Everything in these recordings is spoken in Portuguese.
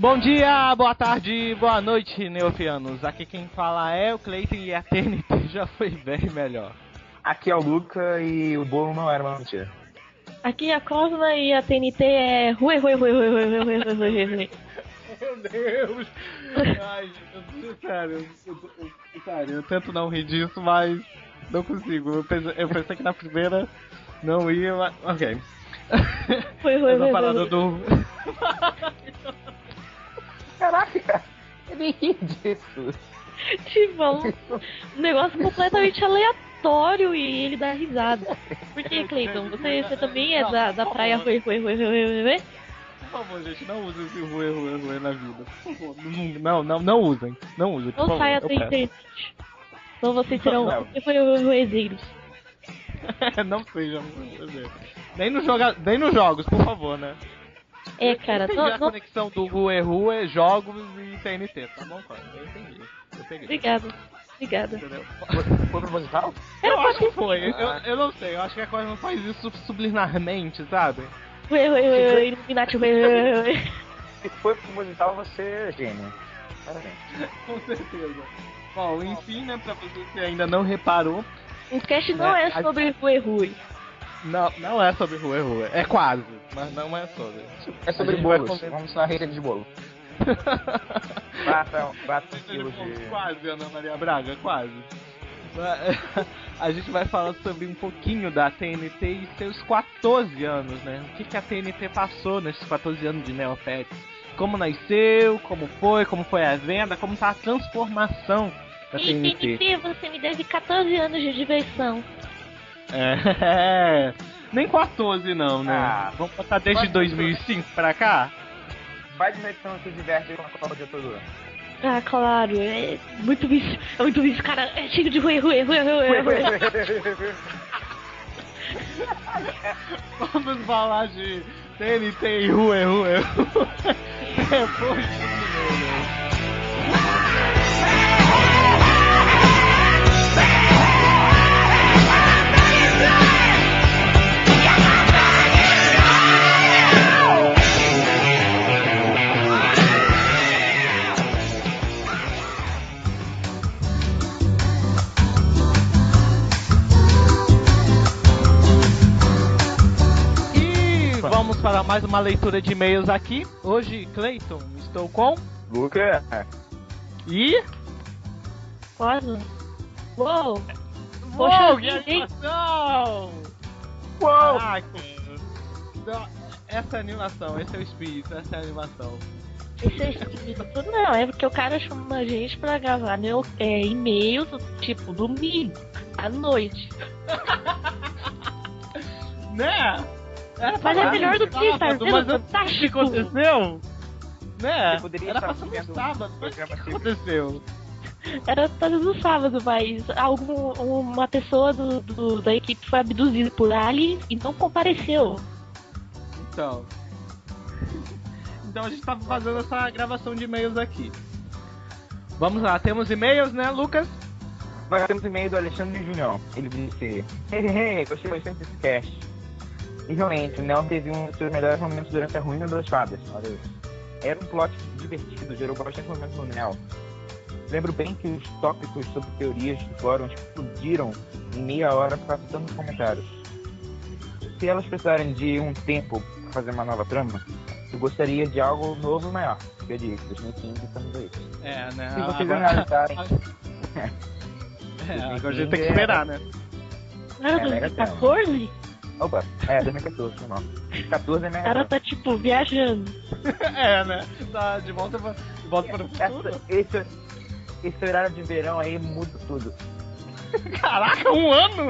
Bom dia, boa tarde, boa noite, neofianos. Aqui quem fala é o Cleiton e a TNT já foi bem melhor. Aqui é o Luca e o bolo não era uma mentira. Aqui é a Cosma e a TNT é rui. Meu Deus! Ai, sério, eu tento não rir disso, mas não consigo. Eu pensei que na primeira não ia, mas... Ok. Essa parada do... Caraca, ele ri disso. Tipo, um negócio completamente aleatório e ele dá risada. Por que, Cleiton? Você também é da praia rui? Por favor, gente, não usem esse ruê na vida. Por favor, não usem. Não usem, por Não favor. saia da internet. Então vocês serão ruezeiros. Não sejam. Nem nos jogos, por favor, né? É, cara, eu entendi a conexão do Rue, jogos e TNT, tá bom, cara? Eu entendi. Eu peguei. Obrigada. Entendeu? Foi proposital? Eu acho que foi. Eu não sei. Eu acho que a coisa não faz isso subliminarmente, sabe? Illuminati, Se foi proposital, você é gênio. Parabéns. Com certeza. Bom, enfim, né, pra você que ainda não reparou... O cast não é sobre Rui. Não é sobre Rue. É quase, mas não é sobre. É sobre bolos. Vamos na rede de bolo. 4 quilos de... Quase, Ana Maria Braga, quase. A gente vai falar sobre um pouquinho da TNT e seus 14 anos, né? O que a TNT passou nesses 14 anos de Neopets. Como nasceu, como foi a venda, como tá a transformação da TNT. TNT, você me deve 14 anos de diversão. Nem 14 não, né? Vamos botar desde 2005 pra cá? Vai dizer que não se diverte com a Copa de todo ano. Ah, claro, é muito vício, cara, é cheio de Rui. Vamos falar de TNT e Rue. Depois vamos para mais uma leitura de e-mails aqui. Hoje, Cleiton, estou com... Luca. E... Quase. Uou! Uou, que animação! Uou! Essa é a animação, esse é o espírito, essa é a animação. Esse é espírito. Não, é porque o cara chama a gente pra gravar e-mails, tipo, domingo, à noite. Né? Mas é melhor do que estar vendo Fantástico. O que aconteceu? Né? Era pra ser no sábado, mas o que aconteceu? Era todos no sábado, mas uma pessoa da equipe foi abduzida por aliens e não compareceu. Então a gente tá fazendo essa gravação de e-mails aqui. Vamos lá, temos e-mails, né, Lucas? Nós temos e-mail do Alexandre Junior. Ele disse: gostei bastante desse cast. E realmente, o Neo teve um dos seus melhores momentos durante a ruína das fadas. Olha isso. Era um plot divertido, gerou bastante momentos no Neo. Lembro bem que os tópicos sobre teorias de fórum explodiram em meia hora passando nos comentários. Se elas precisarem de um tempo para fazer uma nova trama, eu gostaria de algo novo e maior. Eu disse, 2015 estamos aí. Né? Se vocês analisarem... Agora a gente tem que esperar, né? Não era 2014? Opa, 2014, foi mal. 14 é minha. O cara tá tipo viajando. Né? Tá de volta para o futuro. Esse horário de verão aí muda tudo. Caraca, um ano?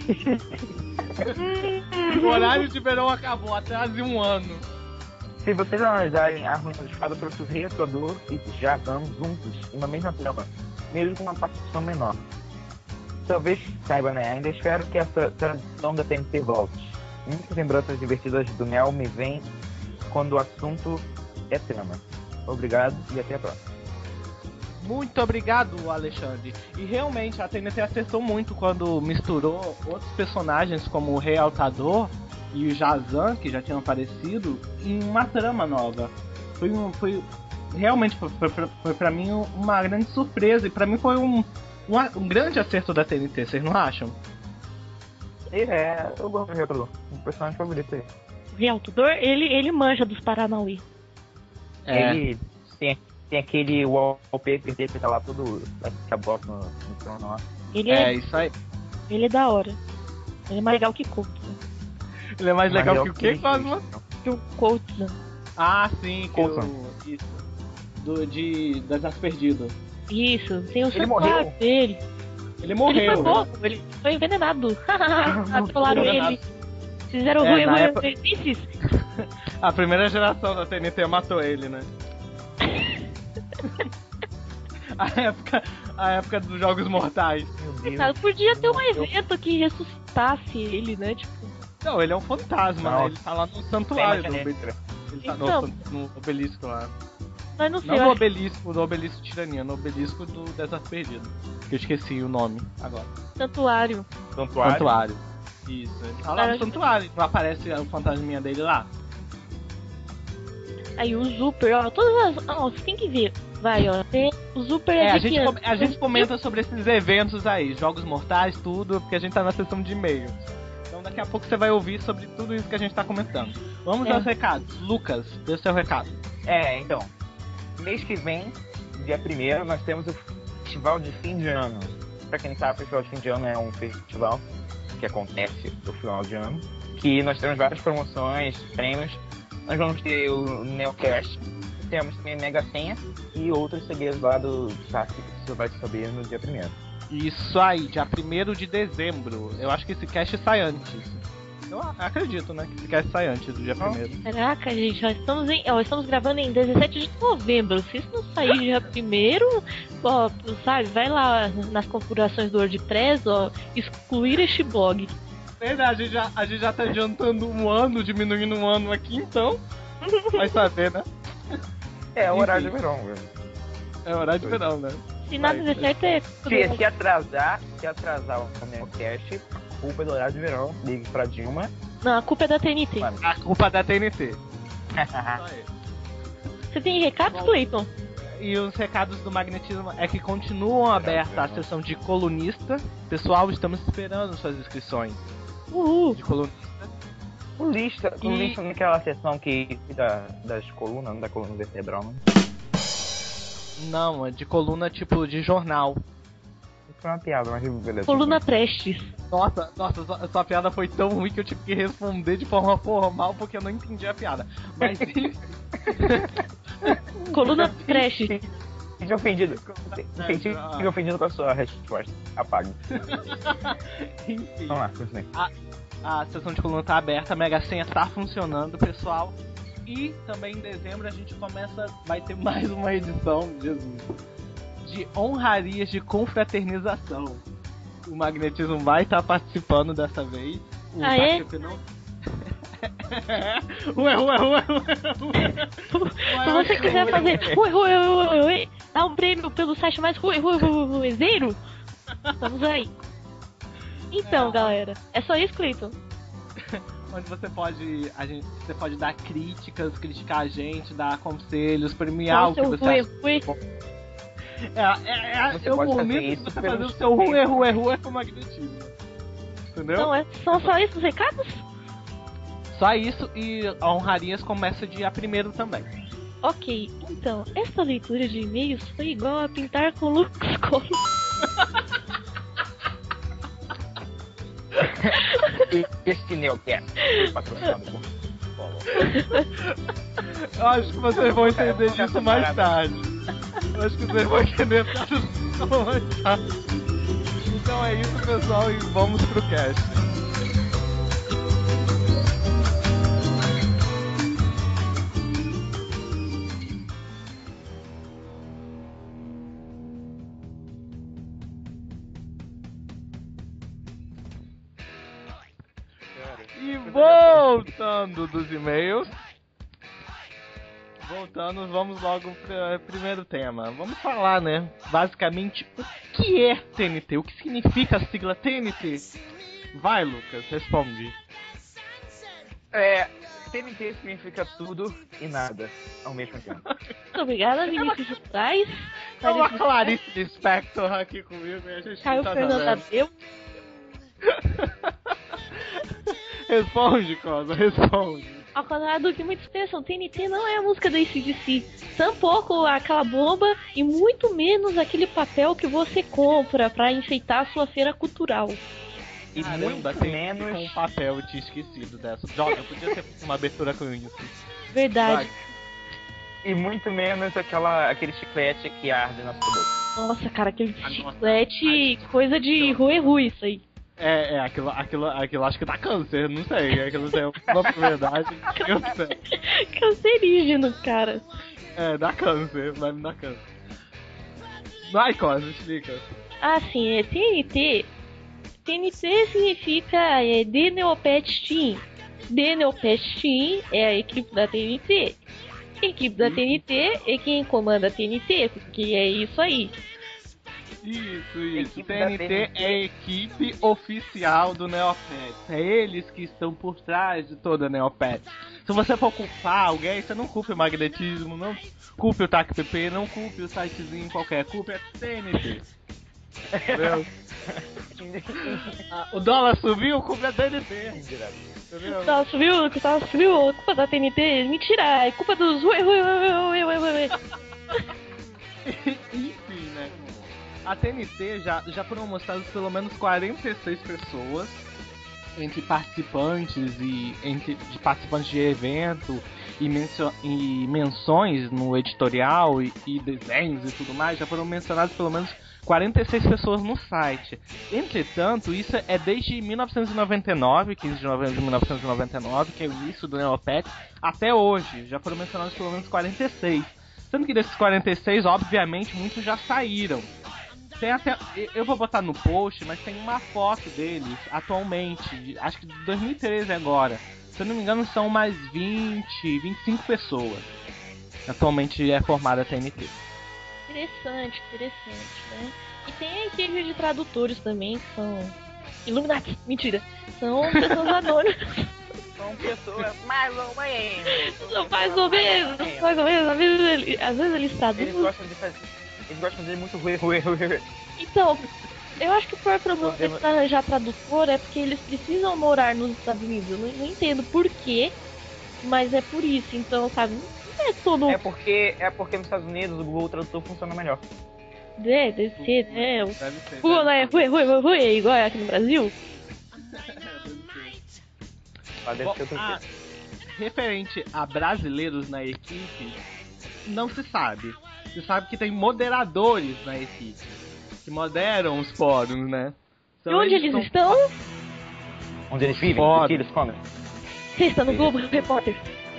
O horário de verão acabou, atrás de um ano. Se vocês analisarem a ruína de fada, trouxe o Rei Atuador e Jagan juntos em uma mesma trama, mesmo com uma participação menor. Talvez saiba, né? Ainda espero que essa tradição da TNT volte. Muitas lembranças divertidas do Neo me vêm quando o assunto é trama. Obrigado e até a próxima. Muito obrigado, Alexandre. E realmente a TNT acertou muito quando misturou outros personagens como o Rei Altador e o Jazan, que já tinham aparecido, em uma trama nova. realmente foi pra mim uma grande surpresa. E pra mim foi um grande acerto da TNT, vocês não acham? Eu gosto do Reatador. Um personagem favorito aí. O Reatador, ele manja dos Paranauê. Ele tem aquele wallpaper dele que tá lá todo acabado no trono lá. Ele isso aí. Ele é da hora. Ele é mais legal que Colt. Ele é mais legal que o quê, Cosmo? Que o Colt. Ah, sim, que Coulson. isso. Das As Perdido. Isso, tem o Ele morreu. dele. Ele morreu. Ele foi morto, ele foi envenenado. Atolaram ele. Fizeram ruim, na ruim, época- ruim. A primeira geração da TNT matou ele, né? a época dos Jogos Mortais. Cara, podia ter um evento que ressuscitasse ele, né? Tipo, Não, ele é um fantasma, Não. né? Ele tá lá no santuário do Tem uma obelisco. Ele tá Então. no obelisco lá. mas não sei, Não eu no acho obelisco tirania, no obelisco do Desert Perdido. Que eu esqueci o nome agora. que santuário. Santuário. Isso, ele tá lá Cara, no santuário. Não aparece o fantasminha dele lá? Aí o Super, ó, todas as. Ó, você tem que ver. Vai, ó. Tem o Super A de gente, que a gente comenta sobre esses eventos aí, Jogos Mortais, tudo, porque a gente tá na sessão de e-mails. Então daqui a pouco você vai ouvir sobre tudo isso que a gente tá comentando. Vamos aos recados. Lucas, dê o seu recado. Então. Mês que vem, dia 1º, nós temos o Festival de Fim de Ano. Pra quem não sabe, o Festival de Fim de Ano é um festival que acontece no final de ano. Que nós temos várias promoções, prêmios. Nós vamos ter o Neocast, temos também Mega Senha e outros segredos lá do site que você vai saber no dia 1º. Isso aí, dia 1º de dezembro. Eu acho que esse cast sai antes. Eu acredito, né, que esse cast sai antes do dia 1º. Caraca, gente, estamos gravando em 17 de novembro. Se isso não sair dia 1º, ó, sabe, vai lá nas configurações do WordPress, ó, excluir este blog. Verdade, a gente já tá adiantando um ano, diminuindo um ano aqui, então. Vai saber, né? É o horário de verão, velho. É horário de verão, né? Se nada der certo, é. Se atrasar o Neocast, culpa é do horário de verão. Ligue pra Dilma. Não, a culpa é da TNT. Mano. A culpa da TNT. Isso aí. Você tem recados, Cleiton? E os recados do magnetismo é que continuam aberta a sessão de colunista. Pessoal, estamos esperando suas inscrições Uhul. de colunista. O lista naquela seção que das colunas, não da coluna vertebral, não. Não, é de coluna tipo de jornal. Isso foi uma piada, mas beleza. Coluna Prestes. Nossa, sua piada foi tão ruim que eu tive que responder de forma formal porque eu não entendi a piada. Mas Coluna Prestes. Fique ofendido. Fique ofendido com a sua resposta. Apague. enfim, Vamos lá, continue. a sessão de coluna tá aberta, a Mega Senha tá funcionando, pessoal. E também em dezembro a gente vai ter mais uma edição, Jesus, de honrarias de confraternização. O magnetismo vai estar participando dessa vez. O Ah, é? Takepe não. Ué. Se você quiser fazer ui, dá um prêmio pelo site mais ruezeiro, estamos aí. Então, galera, é só isso, Cleiton? Onde você pode dar críticas, criticar a gente, dar conselhos, premiar o que você acha. Você Eu pode por fazer mim isso você pelo fazer o seu ruê com magnetismo. Entendeu? Então, são só isso os recados? Só isso, e a honrarias começa dia 1º também. Ok, então, essa leitura de e-mails foi igual a pintar com Lucas Cola. Este Neocast foi patrocinado por Eu acho que vocês vão entender disso mais tarde. Eu acho que vocês vão entender disso mais tarde. Então é isso, pessoal, e vamos pro cast. E voltando dos e-mails. Vamos logo para o primeiro tema. Vamos falar, né? Basicamente, o que é TNT? O que significa a sigla TNT? Vai, Lucas, responde. TNT significa tudo e nada ao mesmo tempo. Muito obrigada, Vinícius de Moraes. É uma Clarice Lispector aqui comigo e a gente Caio não tá Fernando sabendo. Abreu. Responde, Cosa, responde. Ao contrário do que muitos pensam, TNT não é a música da AC/DC. Tampouco aquela bomba e muito menos aquele papel que você compra pra enfeitar a sua feira cultural. E Caramba, muito tem menos... um papel, eu tinha esquecido dessa. Joga, podia ter uma abertura com isso. Verdade. E muito menos aquele chiclete que arde na sua boca. Nossa, cara, aquele Ah, nossa. chiclete, coisa de ruê isso aí. Aquilo acho que dá câncer, não sei. Aquilo é uma verdade. Eu não sei. Cancerígeno, cara. Dá câncer, vai me dar câncer. Vai, Cosa, explica. Ah, sim, é TNT. TNT significa The Neopet Team. The Neopet Team é a equipe da TNT. A equipe da TNT é quem comanda a TNT, porque é isso aí. Isso. Equipe TNT da TNT. é a equipe oficial do Neopets. É eles que estão por trás de toda a Neopets. Se você for culpar alguém, você não culpe o magnetismo, não culpe o TAC PP, não culpe o sitezinho qualquer, culpe a TNT. Entendeu? O dólar subiu, culpe a TNT. Entendeu? Tá, subiu a culpa da TNT? Mentira, é culpa dos... Enfim, né? A TNT já foram mostradas pelo menos 46 pessoas entre participantes de participantes de evento e menções no editorial e desenhos e tudo mais. Já foram mencionadas pelo menos 46 pessoas no site. Entretanto, isso é desde 1999, 15 de novembro de 1999, que é o início do Neopets, até hoje. Já foram mencionados pelo menos 46. Sendo que desses 46, obviamente, muitos já saíram. Tem até, eu vou botar no post, mas tem uma foto deles atualmente, acho que de 2013 agora. Se eu não me engano, são mais 25 pessoas. Atualmente é formada a TNT. Interessante, né? E tem a equipe de tradutores também, que são Illuminati, mentira. São pessoas anônimas. São pessoas mais ou menos. São mais ou menos. Às vezes eles traduzem. Eles gostam de fazer muito ruê. Então, eu acho que o pior problema de arranjar tradutor é porque eles precisam morar nos Estados Unidos. Eu não entendo por quê, mas é por isso. Então, sabe, não é todo... É porque nos Estados Unidos o Google Tradutor funciona melhor. Deve ser, né? Deve ser. Google é ruê, igual é aqui no Brasil. Lá deve ser outro jeito. Referente a brasileiros na equipe, não se sabe. Se sabe que tem moderadores na equipe, que moderam os fóruns, né? E onde eles estão? Onde eles vivem? Foda. O que eles comem? Você está no Globo Repórter.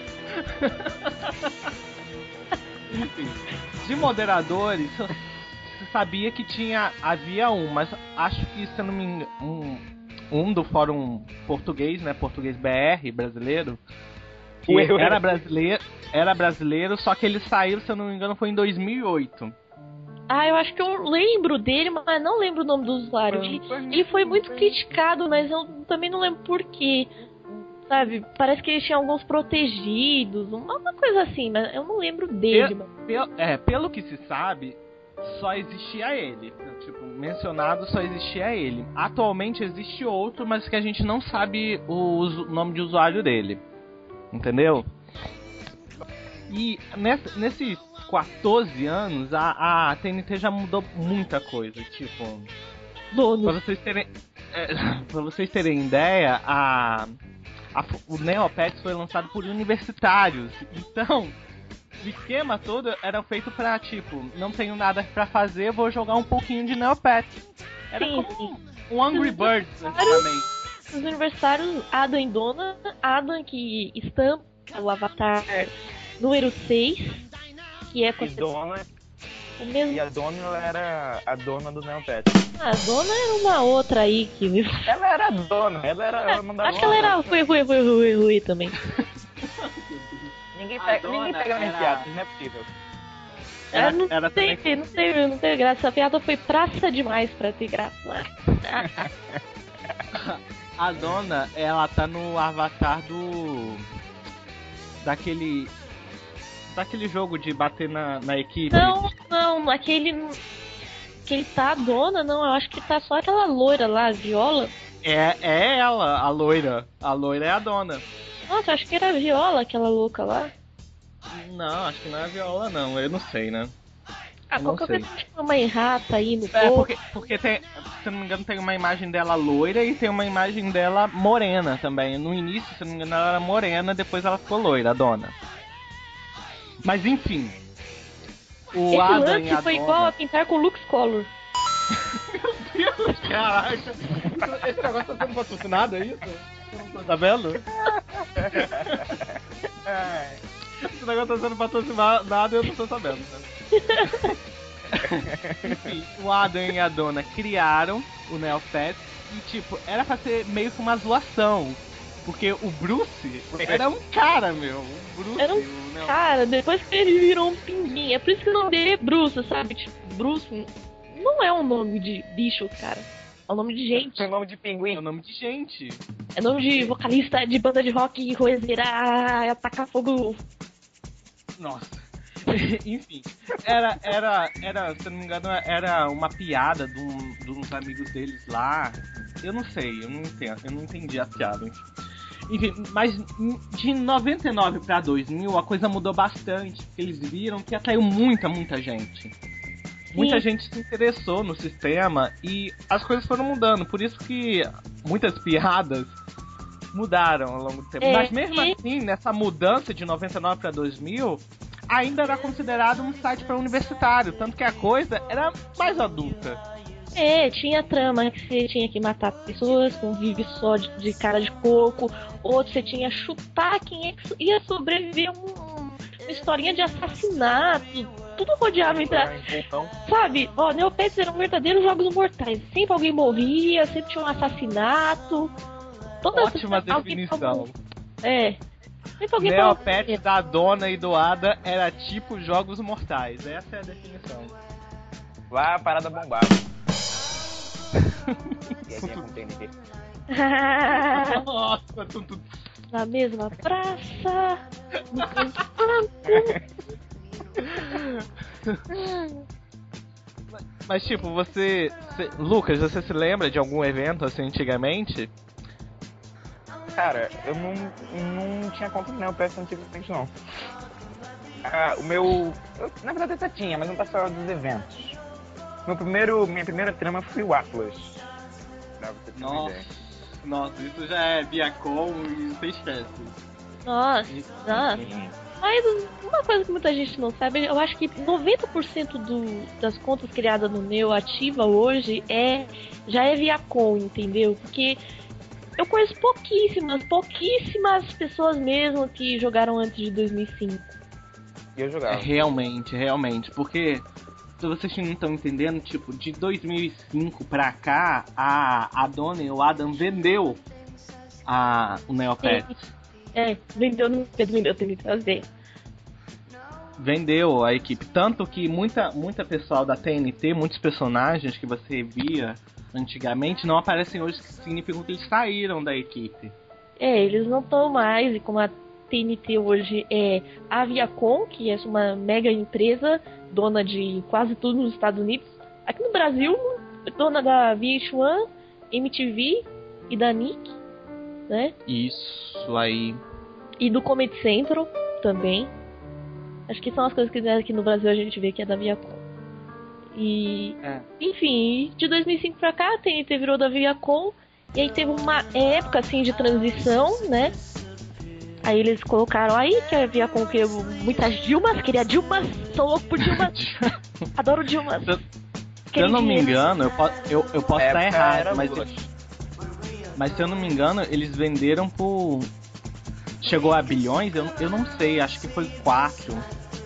Enfim, de moderadores, se sabia que havia mas acho que, se eu não me engano, um do fórum português, né? Português BR, brasileiro. Que era brasileiro, só que ele saiu, se eu não me engano, foi em 2008. Ah, eu acho que eu lembro dele, mas não lembro o nome do usuário. Ele foi muito criticado, mas eu também não lembro por quê. Sabe, parece que ele tinha alguns protegidos, uma coisa assim, mas eu não lembro dele. Pelo que se sabe, só existia ele. Tipo, mencionado só existia ele. Atualmente existe outro, mas que a gente não sabe o nome de usuário dele. Entendeu? E nesses 14 anos, a TNT já mudou muita coisa. Tipo, pra vocês terem ideia, o Neopets foi lançado por universitários. Então, o esquema todo era feito pra, tipo, não tenho nada pra fazer, vou jogar um pouquinho de Neopets. Era como um Angry Birds, antigamente. Os universitários, Adam e Donna, Adam que estampa o Avatar número 6, que é com o mesmo... E a Donna era a dona do Neopets. A Donna era uma outra aí que... Ela era a dona, ela era... acho que ela era ruim também. Ninguém pega nesse piada, não é possível. Não tem graça. Essa piada foi praça demais pra ter graça. A Dona, ela tá no avatar Daquele jogo de bater na equipe. Não, aquele que ele tá a dona, não, eu acho que tá só aquela loira lá, a Viola. É ela, a loira. A loira é a dona. Nossa, eu acho que era a Viola, aquela louca lá. Não, acho que não é a Viola, não. Eu não sei, né? Ah, não qualquer sei. coisa tinha uma errata aí no corpo. Porque tem, se eu não me engano, tem uma imagem dela loira e tem uma imagem dela morena também. No início, se eu não me engano, ela era morena, depois ela ficou loira, a dona. Mas enfim. O Esse Adam lance e a foi dona... igual a pintar com Lux Color. Meu Deus, caraca. Esse negócio tá sendo patrocinado, é isso? Tá vendo? Esse negócio tá sendo patrocinado e eu não tô sabendo, né? Enfim, o Adam e a dona criaram o Neopets e, tipo, era pra ser meio que uma zoação. Porque o Bruce era um cara, meu. O Bruce, Era um cara, depois que ele virou um pinguim. É por isso que o nome dele é Bruce, sabe? Tipo, Bruce não é um nome de bicho, cara. É um nome de gente. É o nome de pinguim. É o nome de gente. É nome de vocalista de banda de rock, roezeira, atacar fogo. Nossa. Enfim, era, se eu não me engano, era uma piada de uns amigos deles lá. Eu não sei, eu não entendi a piada. Enfim, mas de 99 pra 2000 a coisa mudou bastante, porque eles viram que atraiu muita gente. Muita gente se interessou no sistema e as coisas foram mudando, por isso que muitas piadas mudaram ao longo do tempo. Mas mesmo assim, nessa mudança de 99 pra 2000, ainda era considerado um site para universitário, tanto que a coisa era mais adulta. Tinha trama que você tinha que matar pessoas com só de cara de coco, outro você tinha que chutar quem é que ia sobreviver uma historinha de assassinato, tudo rodeava entre sabe, Neopets eram verdadeiros jogos mortais, sempre alguém morria, sempre tinha um assassinato. Ótima definição. Neopets da dona e do Ada era tipo jogos mortais, essa é a definição. Lá a parada bombava. E aí tinha com TNT. Nossa, Na mesma praça. Mas tipo, Lucas, você se lembra de algum evento assim antigamente? Cara, eu não tinha conta no Neopets antigamente não. Na verdade até tinha, mas não passava dos eventos. Minha primeira trama foi o Atlas. Nossa, isso já é Viacom e você esquece. Nossa. Mas uma coisa que muita gente não sabe, eu acho que 90% das contas criadas no Neo ativa hoje já é Viacom, entendeu? Porque eu conheço pouquíssimas pessoas mesmo que jogaram antes de 2005. E eu jogava. Realmente, porque se vocês não estão entendendo, tipo, de 2005 pra cá, a dona e o Adam vendeu o Neopets. Vendeu, tem que trazer. Vendeu a equipe, tanto que muita pessoal da TNT, muitos personagens que você via antigamente não aparecem hoje, que significa que eles saíram da equipe. Eles não estão mais, e como a TNT hoje é a Viacom, que é uma mega empresa, dona de quase tudo nos Estados Unidos. Aqui no Brasil, dona da VH1, MTV e da Nick, né? Isso aí. E do Comedy Central também. Acho que são as coisas que aqui no Brasil a gente vê que é da Viacom. E, enfim, de 2005 pra cá, a TNT virou da Viacom. E aí teve uma época, assim, de transição, né? Aí eles colocaram aí que a Viacom queria muitas Dilmas, queria Dilmas, sou louco por Dilmas. Adoro Dilmas. Se eu não me engano, eu posso estar errado, mas se eu não me engano, eles venderam por... Chegou a bilhões? Eu não sei, acho que foi 4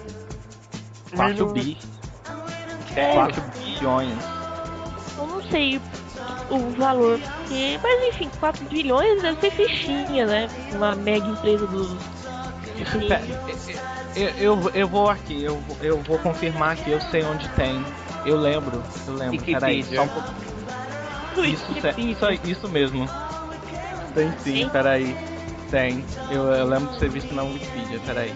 bi. 4 bilhões. Eu não sei o valor, mas enfim, 4 bilhões deve ser fichinha, né? Uma mega empresa dos... Eu vou aqui, eu vou confirmar aqui, eu sei onde tem. Eu lembro, peraí, só um pouco. Isso mesmo. Tem sim, peraí. Tem. Eu lembro de ter visto na Wikipedia, peraí.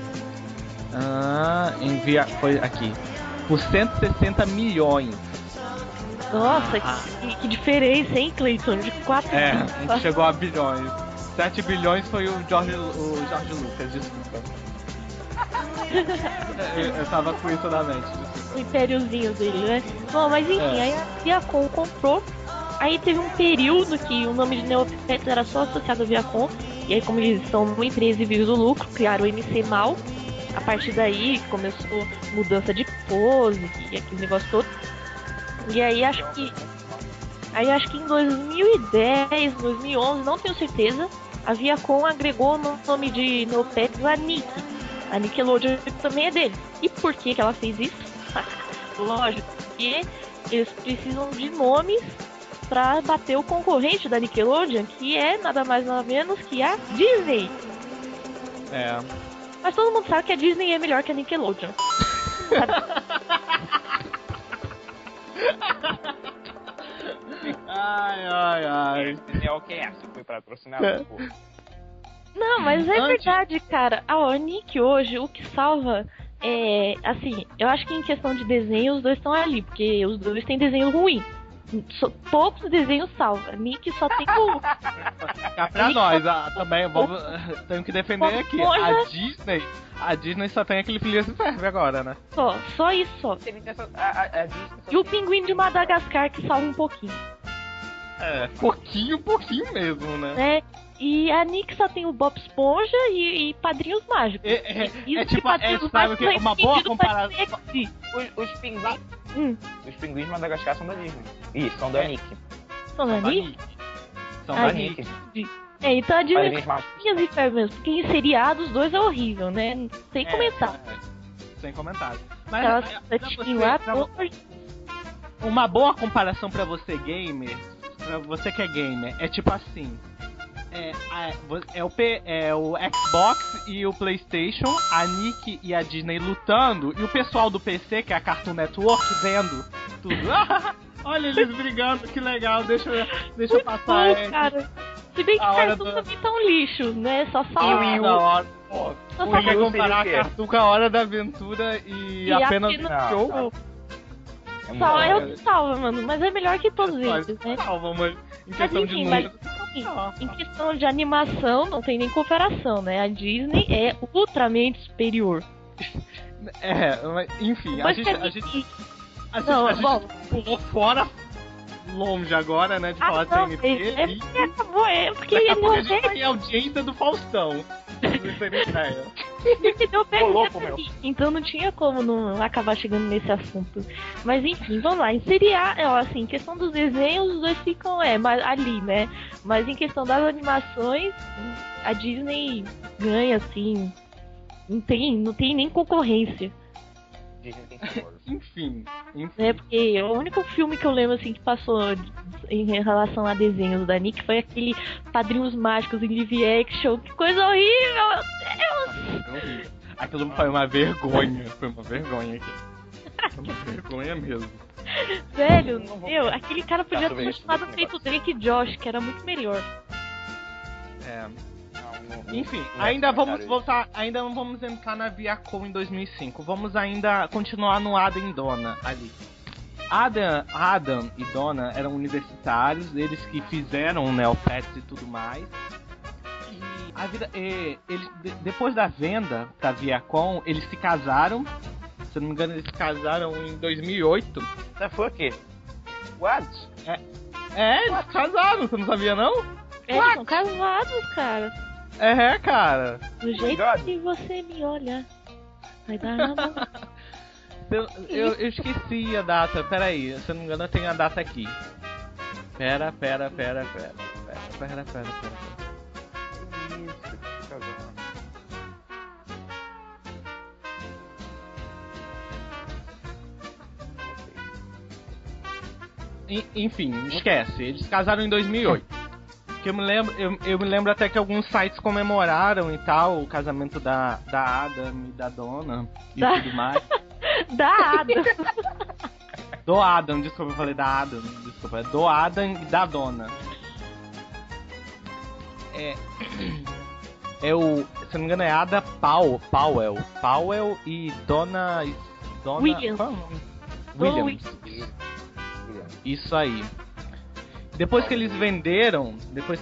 Foi aqui. Por 160 milhões. Nossa, que diferença, hein, Cleiton? De 4 a gente chegou a bilhões. 7 bilhões foi o Jorge Lucas, desculpa. eu tava com isso na mente, desculpa. O impériozinho dele, né? Bom, mas enfim, aí a Viacom comprou. Aí teve um período que o nome de Neopets era só associado ao Viacom. E aí, como eles são uma empresa e vivem do lucro, criaram o MC Mal. A partir daí começou mudança de pose e aquele negócio todo. E aí acho que em 2010, 2011, não tenho certeza, a Viacom agregou no nome de Neopets a Nick. A Nickelodeon também é dele. E por que ela fez isso? Lógico, porque eles precisam de nomes pra bater o concorrente da Nickelodeon, que é nada mais nada menos que a Disney. Mas todo mundo sabe que a Disney é melhor que a Nickelodeon. Ai. Disney é o que é? Foi patrocinado por... Não, mas é verdade, cara. A Nick hoje, o que salva é... Assim, eu acho que em questão de desenho, os dois estão ali, porque os dois têm desenho ruim. Poucos desenhos salva. Nick só tem o... Cá pra nós, também tenho que defender aqui. A Disney só tem aquele Phileas e Ferb agora, né? Só isso, só. E o Pinguim de Madagascar que salva um pouquinho. Pouquinho mesmo, né? E a Nick só tem o Bob Esponja e Padrinhos Mágicos. Sabe que uma boa comparação. Os pinguins de Madagascar são da Disney. Isso, são da Nick. São da Nick? São da Nick. Então a Disney é mesmo, porque em seriados os dois é horrível, né? Sem comentar. Sem comentário. Mas uma boa comparação pra você gamer, pra você que é gamer, é tipo assim. O Xbox e o PlayStation, a Nick e a Disney lutando, e o pessoal do PC, que é a Cartoon Network, vendo tudo. Olha eles brigando, que legal, deixa eu passar. Cara. Se bem que Cartoon também tá um lixo, né? Só salva. Você quer comparar a Cartoon com a Hora da Aventura e apenas show? É o que salva, mano, mas é melhor que todos eles, né? Salva, mas em questão de número. Em questão de animação, não tem nem comparação, né? A Disney é ultramente superior. Mas, enfim, a gente pulou fora longe agora, né, de falar de TNT. Acabou, porque a gente tá em audiência do Faustão. Não tem nem ideia. Porque deu então não tinha como não acabar chegando nesse assunto. Mas enfim, vamos lá. Em questão dos desenhos, os dois ficam ali, né? Mas em questão das animações, a Disney ganha, assim. Não tem nem concorrência. Enfim. Porque o único filme que eu lembro assim que passou em relação a desenhos da Nick foi aquele Padrinhos Mágicos em live action. Que coisa horrível, meu Deus! Aquilo foi uma vergonha. Foi uma vergonha aqui. Foi uma vergonha mesmo. Velho, aquele cara podia ter chamado feito Drake Josh, que era muito melhor. Enfim, ainda vamos voltar, ainda não vamos entrar na Viacom em 2005. Vamos ainda continuar no Adam e Donna ali. Adam e Donna eram universitários, eles que fizeram o Neopets e tudo mais. E depois da venda pra Viacom, eles se casaram. Se não me engano, eles se casaram em 2008. Foi o quê? What? Eles se casaram, você não sabia não? Eles são casados, cara. Cara. Do jeito que você me olha, vai dar na mão. Eu esqueci a data, peraí, se eu não me engano eu tenho a data aqui. Pera. Enfim, esquece, eles casaram em 2008. Que eu me lembro até que alguns sites comemoraram e tal o casamento da Adam e da Donna e tudo mais. Do Adam, desculpa, eu falei da Adam, desculpa, é do Adam e da Donna. É o, se não me engano, é Ada Powell. Powell e Donna Williams. Qual é o nome? Donna Williams. Isso aí. Depois que eles venderam,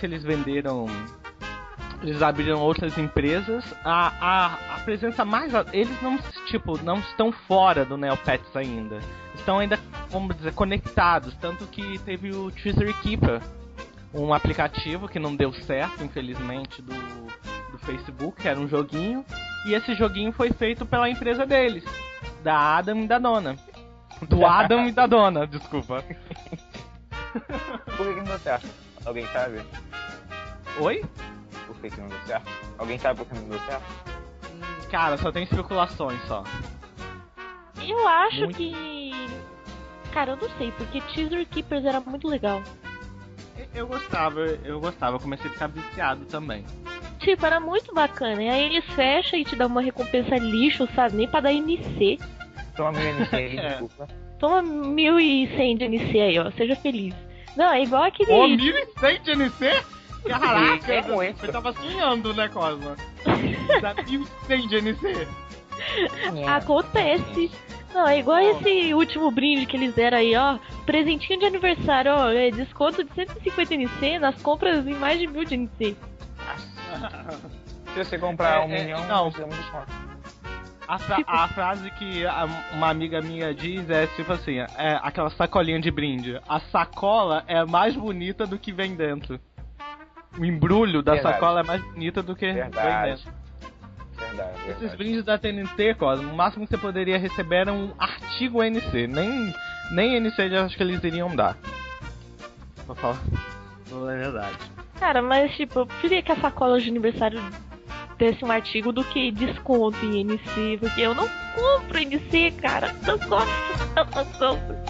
eles abriram outras empresas. A presença mais, eles não estão fora do Neopets ainda. Estão ainda, vamos dizer, conectados, tanto que teve o Treasury Keeper, um aplicativo que não deu certo, infelizmente, do Facebook, que era um joguinho, e esse joguinho foi feito pela empresa deles, da Adam e da Donna. Do Adam e da Donna, desculpa. Por que não deu certo? Alguém sabe? Oi? Por que não deu certo? Alguém sabe por que não deu certo? Cara, só tem especulações só. Eu acho que... Cara, eu não sei, porque Teaser Keepers era muito legal. Eu gostava, eu comecei a ficar viciado também. Tipo, era muito bacana. E aí eles fecham e te dão uma recompensa lixo, sabe? Nem pra dar NC. Toma meu NC aí, desculpa. Toma 1.100 de NC aí, ó. Seja feliz. Não, é igual aquele... Ô, 1.100 de NC? Caraca, É muito. eu tava sonhando, né, Cosma? Dá 1.100 de NC. Acontece. Não, é igual esse último brinde que eles deram aí, ó. Presentinho de aniversário, ó. É desconto de 150 NC nas compras em mais de 1.000 de NC. Se você comprar 1 milhão, não. você não desconto. A frase que uma amiga minha diz é tipo assim, é aquela sacolinha de brinde. A sacola é mais bonita do que vem dentro. O embrulho da sacola é mais bonita do que vem dentro. Verdade. Esses brindes da TNT, Cosmo, o máximo que você poderia receber era um artigo NC. Nem NC eu acho que eles iriam dar. Pra falar a verdade. Cara, mas tipo, eu preferia que a sacola de aniversário desse um artigo do que desconto em NC, porque eu não compro NC, cara. Não compro.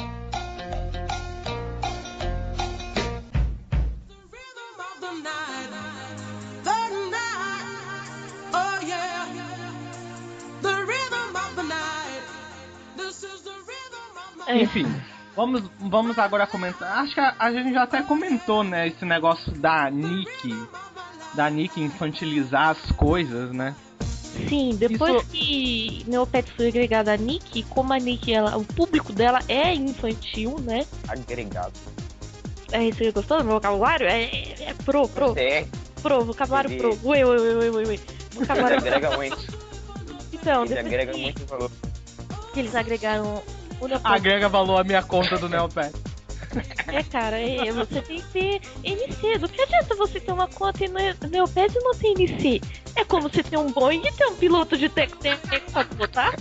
Enfim, vamos agora comentar. Acho que a gente já até comentou, né, esse negócio da Nick infantilizar as coisas, né? Sim, depois que Neopets foi agregada a Nick, como a Nick, o público dela é infantil, né? Agregado. Você gostou do meu vocabulário? É pro. É. Pro, vocabulário pro. Ui. Vocabulário Agrega muito. Então, Ele depois agrega muito valor. que eles agregaram o Neopets. Agrega valor à minha conta do Neopets. Cara, você tem que ter NC. Do que adianta você ter uma conta no Neopets e não ter NC? É como você ter um Boeing e ter um piloto de tec-tec pra botar?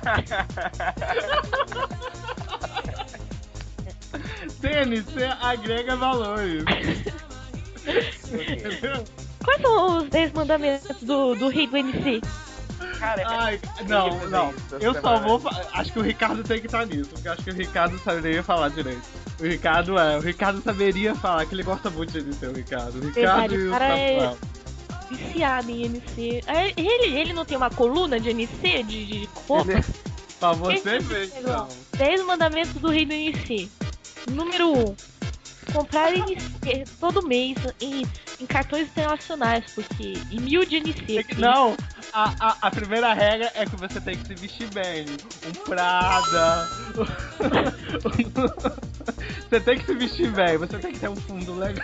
TNC agrega valores. Quais são os 10 mandamentos do rei do NC? Cara, não. Eu só vou. Acho que o Ricardo tem que estar nisso, porque acho que o Ricardo saberia falar direito. O Ricardo saberia falar, que ele gosta muito de NC, o Ricardo. Verdade, o cara é viciado em NC. Ele não tem uma coluna de NC, de roupa? Pra você ver, então. 10 mandamentos do rei do NC. Número 1. Comprar NC todo mês em cartões internacionais, porque em 1.000 de NC. Não, a primeira regra é que você tem que se vestir bem. Um Prada. Você tem que se vestir bem, você tem que ter um fundo legal.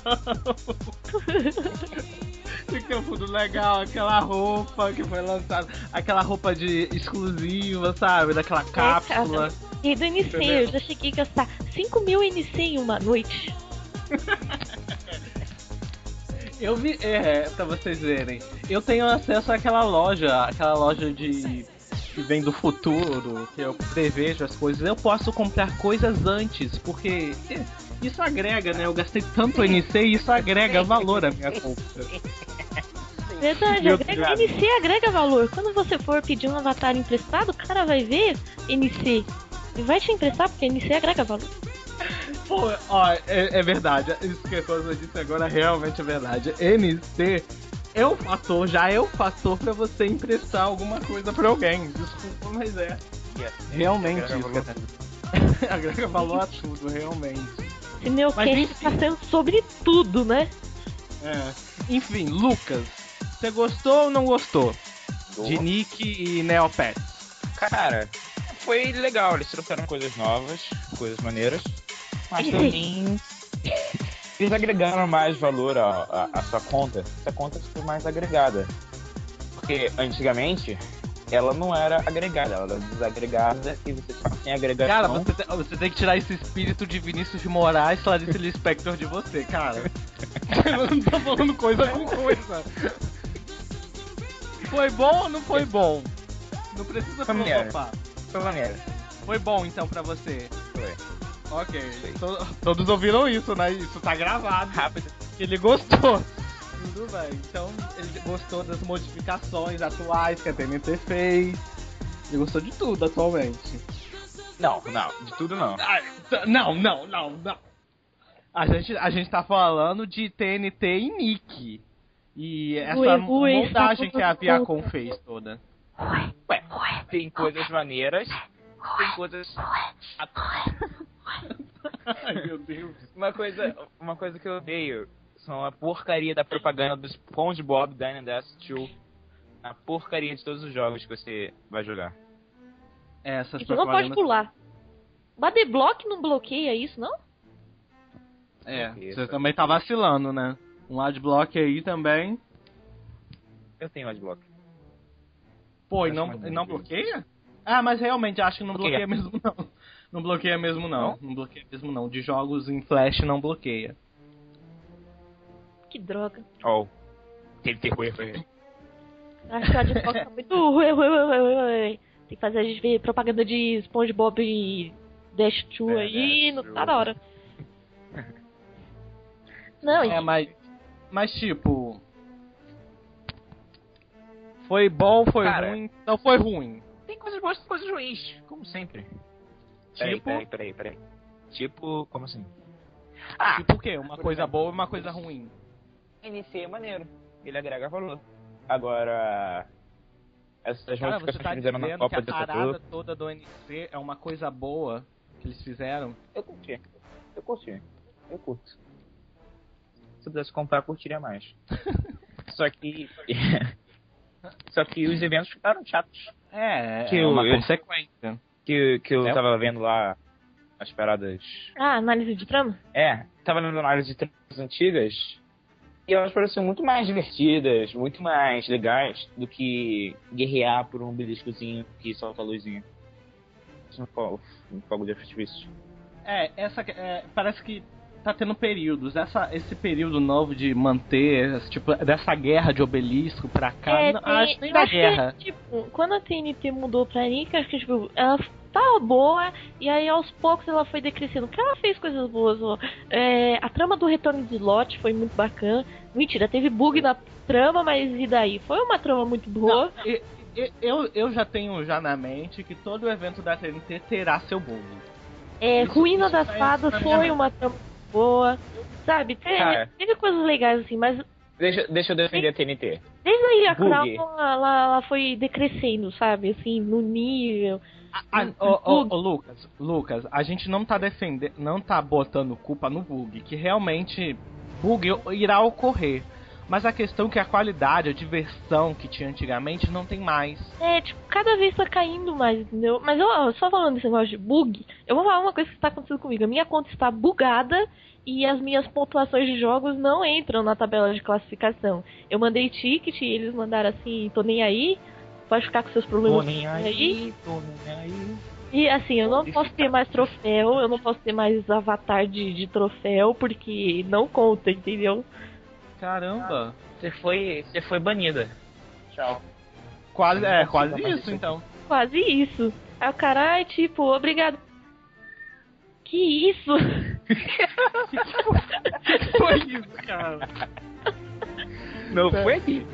Tem que ter um fundo legal, aquela roupa que foi lançada, aquela roupa de exclusiva, sabe? Daquela cápsula. E do NC, eu já cheguei a gastar 5.000 NC em uma noite. Eu vi, pra vocês verem, eu tenho acesso àquela loja que vem do futuro, que eu prevejo as coisas. Eu posso comprar coisas antes, porque isso agrega, né? Eu gastei tanto NC e isso agrega valor à minha compra. Verdade, NC agrega valor. Quando você for pedir um avatar emprestado, o cara vai ver NC e vai te emprestar, porque NC agrega valor. Pô, ó, é verdade. Isso que a coisa disse agora realmente é verdade. NC é um fator pra você emprestar alguma coisa pra alguém. Desculpa, mas é. Realmente isso. Agrega valor a tudo, realmente. Esse meu cast tá sendo sobre tudo, né? Enfim, Lucas, Você gostou ou não gostou Do- de Nick e Neopets? Cara, foi legal, eles trouxeram coisas novas, coisas maneiras, mas também eles agregaram mais valor à sua conta. Essa conta ficou mais agregada. Porque antigamente ela não era agregada, ela era desagregada e você só tem agregação. Cara, você tem que tirar esse espírito de Vinícius de Moraes, Clarice Lispector de você, cara. Eu não tô falando coisa com coisa. Foi bom ou não foi bom? Não precisa filosofar. Foi maneiro. Foi bom então pra você. Foi. Ok. Todos ouviram isso, né? Isso tá gravado. Rápido. Ele gostou. Tudo bem. Então ele gostou das modificações atuais que a TNT fez. Ele gostou de tudo atualmente. Não, de tudo não. Não. A gente tá falando de TNT e Nick. E essa montagem que a Viacom fez toda. Ué, tem coisas maneiras, tem coisas Ai, meu Deus. Uma coisa que eu odeio são a porcaria da propaganda do SpongeBob Dine and Dash 2. A porcaria de todos os jogos que você vai jogar. Essas Você não pode pular. Bater bloco não bloqueia isso, não? Você também tá vacilando, né? Um adblock aí também. Eu tenho adblock. Pô, e não bloqueia? Ah, mas realmente acho que não bloqueia mesmo não. Não bloqueia mesmo não. Não bloqueia mesmo não. De jogos em flash não bloqueia. Que droga. Tem que ter Acho que o adblock tá muito ruim. Tem que fazer a gente ver propaganda de SpongeBob e Dash 2 aí, não tá na hora. Não, mas tipo... Foi bom, foi ruim, não foi ruim. Tem coisas boas e coisas ruins, como sempre. Tipo... Peraí. Tipo, como assim? Tipo o quê? Uma coisa boa e uma coisa ruim. NC é maneiro, ele agrega valor. Agora... Essas Cara, modificações você tá que fizeram na dizendo Copa que a parada toda do NC é uma coisa boa que eles fizeram? Eu curto. Se eu pudesse comprar, eu curtiria mais. Só que os eventos ficaram chatos. É uma consequência. Que eu tava vendo lá as paradas... análise de trama? Tava vendo análise de tramas antigas e elas pareciam muito mais divertidas, muito mais legais do que guerrear por um beliscozinho que solta a luzinha. Um fogo de artifício. Parece que tá tendo períodos. Esse período novo de manter, tipo, dessa guerra de obelisco pra cá, acho que nem da guerra. Tipo, quando a TNT mudou pra Nick, acho que tipo, ela tava boa, e aí aos poucos ela foi decrescendo, porque ela fez coisas boas. A trama do Retorno de Slot foi muito bacana. Mentira, teve bug na trama, mas e daí? Foi uma trama muito boa. Não, eu já tenho na mente que todo evento da TNT terá seu bug. Ruína das Fadas foi uma trama boa, sabe? Teve coisas legais assim, mas... Deixa eu defender a TNT. Desde aí a Crown, ela foi decrescendo, sabe? Assim, no nível... Lucas, a gente não tá defendendo, não tá botando culpa no bug, que realmente bug irá ocorrer. Mas a questão é que a qualidade, a diversão que tinha antigamente não tem mais. Tipo, cada vez tá caindo mais, entendeu? Mas eu só falando desse negócio de bug, eu vou falar uma coisa que tá acontecendo comigo. A minha conta está bugada e as minhas pontuações de jogos não entram na tabela de classificação. Eu mandei ticket e eles mandaram assim, tô nem aí, pode ficar com seus problemas. Tô nem aí. E assim, eu não posso ter mais troféu, eu não posso ter mais avatar de troféu, porque não conta, entendeu? Caramba! Você foi banida. Tchau. Quase isso, então. Quase isso. Aí o cara, tipo, obrigado. Que isso? Que foi isso, cara? Não foi aqui.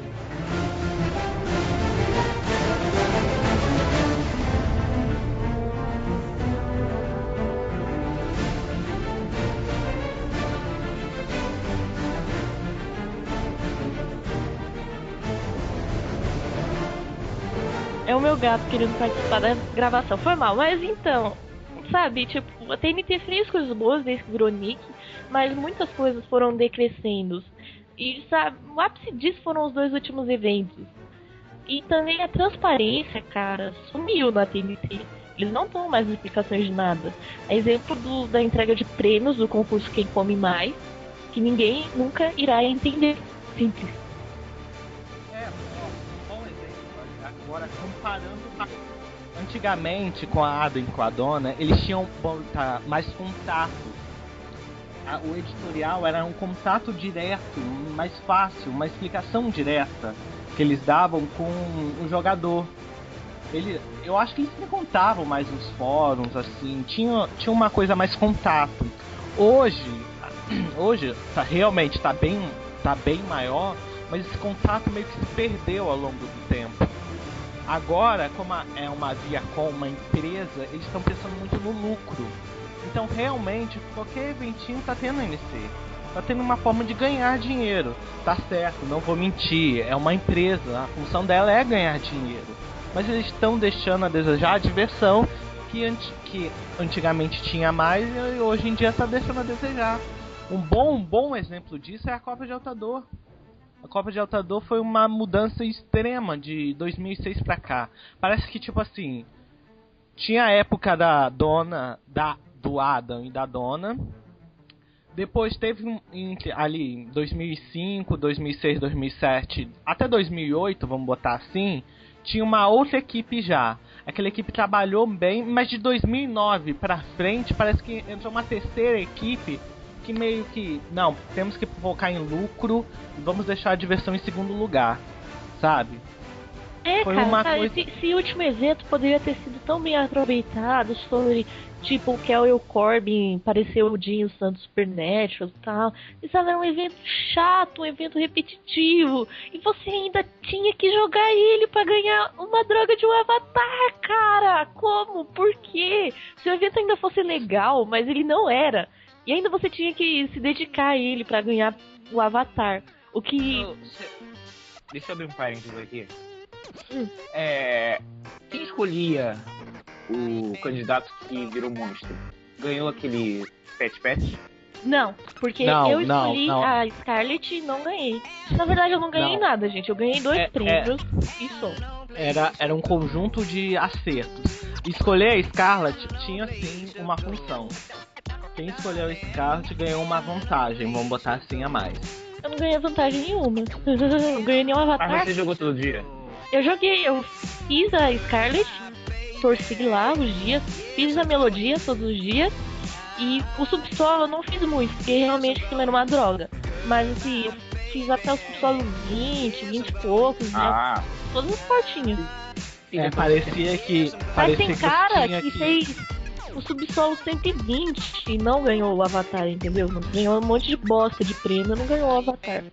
É o meu gato querendo participar da gravação. Foi mal, mas então, sabe, tipo, a TNT fez coisas boas desde que virou Nick, mas muitas coisas foram decrescendo. E sabe, o ápice disso foram os 2 últimos eventos. E também a transparência, cara, sumiu na TNT. Eles não dão mais explicações de nada. É exemplo da entrega de prêmios do concurso Quem Come Mais, que ninguém nunca irá entender. Simples. Um bom exemplo. Agora, comparando antigamente com a Adam e com a Dona, eles tinham mais contato. O editorial era um contato direto, mais fácil, uma explicação direta que eles davam com o jogador. Eu acho que eles me contavam mais nos fóruns, assim, tinha uma coisa mais contato. Hoje realmente tá bem maior, mas esse contato meio que se perdeu ao longo do tempo. Agora, como é uma Viacom, uma empresa, eles estão pensando muito no lucro. Então realmente qualquer eventinho tá tendo NC. Tá tendo uma forma de ganhar dinheiro. Tá certo, não vou mentir, é uma empresa, a função dela é ganhar dinheiro. Mas eles estão deixando a desejar a diversão que antigamente tinha mais e hoje em dia está deixando a desejar. Um bom exemplo disso é a Copa de Altador. A Copa de Altador foi uma mudança extrema de 2006 pra cá. Parece que, tipo assim, tinha a época da Dona, do Adam e da Dona. Depois teve ali em 2005, 2006, 2007, até 2008, vamos botar assim, tinha uma outra equipe já. Aquela equipe trabalhou bem, mas de 2009 pra frente parece que entrou uma terceira equipe que meio que, não, temos que focar em lucro e vamos deixar a diversão em segundo lugar, sabe? Foi cara, coisa... esse último evento poderia ter sido tão bem aproveitado sobre, tipo, o Kel Corbin pareceu o Dinho Santos Supernatural e tal. Isso era um evento chato, um evento repetitivo. E você ainda tinha que jogar ele pra ganhar uma droga de um avatar, cara! Como? Por quê? Se o evento ainda fosse legal, mas ele não era. E ainda você tinha que se dedicar a ele pra ganhar o avatar. O que... Deixa eu abrir um parênteses aqui. Quem escolhia o candidato que virou monstro? Ganhou aquele Pet? Não, porque eu escolhi a Scarlet e não ganhei. Na verdade eu não ganhei nada, gente. Eu ganhei 2 prêmios e só. Era um conjunto de acertos. Escolher a Scarlet tinha sim uma função. Quem escolheu a Scarlet ganhou uma vantagem, vamos botar assim a mais. Eu não ganhei vantagem nenhuma. Não ganhei nenhum avatar. Mas você jogou todo dia? Eu joguei, eu fiz a Scarlet, torci lá os dias, fiz a melodia todos os dias, e o subsolo eu não fiz muito, porque realmente aquilo era uma droga. Mas assim, eu fiz até o subsolo 20 e poucos, né? Todos os portinhos. Parecia que... Mas tem cara que fez o subsolo 120 e não ganhou o avatar, entendeu? Ganhou um monte de bosta de prêmio, não ganhou o avatar.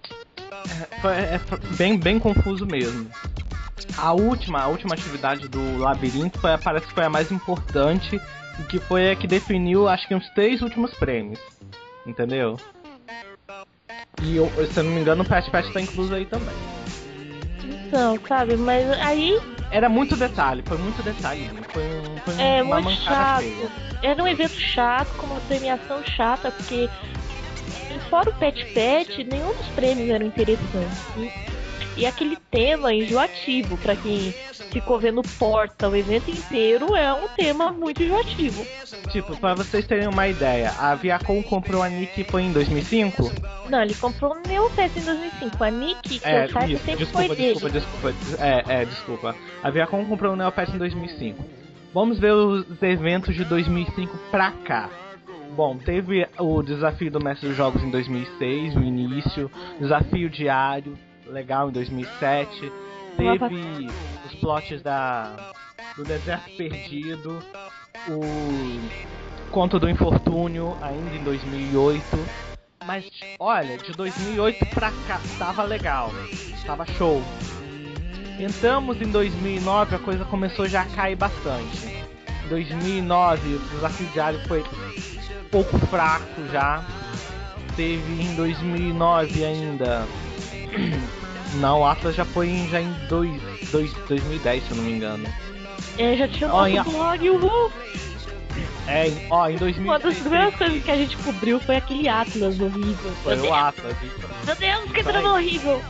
Bem confuso mesmo. A última atividade do labirinto parece que foi a mais importante e que foi a que definiu, acho que os 3 últimos prêmios, entendeu? E se eu não me engano o Pet tá incluso aí também. Então, sabe, mas aí... Era muito detalhe, foi muito detalhe, foi uma muito mancada chato. feia. Era um evento chato, com uma premiação chata, porque fora o Pet, nenhum dos prêmios eram interessantes. E aquele tema enjoativo, pra quem ficou vendo Porta o evento inteiro, é um tema muito enjoativo. Tipo, pra vocês terem uma ideia, a Viacom comprou a Nick foi em 2005? Não, ele comprou o Neopets em 2005. A Nick, que eu saiba, sempre foi dele. Desculpa. A Viacom comprou o Neopets em 2005. Vamos ver os eventos de 2005 pra cá. Bom, teve o desafio do Mestre dos Jogos em 2006, o início, desafio diário, legal, em 2007. Teve os plots do Deserto Perdido, o Conto do Infortúnio, ainda em 2008. Mas, olha, de 2008 pra cá, tava legal, tava show. Entramos em 2009, a coisa começou já a cair bastante. Em 2009, o desafio diário foi um pouco fraco já. Teve em 2009 ainda... Não, o Atlas já foi em 2010, se eu não me engano. Já tinha um blog, uhul! Em 2000. Uma das primeiras coisas que a gente cobriu foi aquele Atlas horrível. Foi o Atlas. Meu Deus, que drama horrível!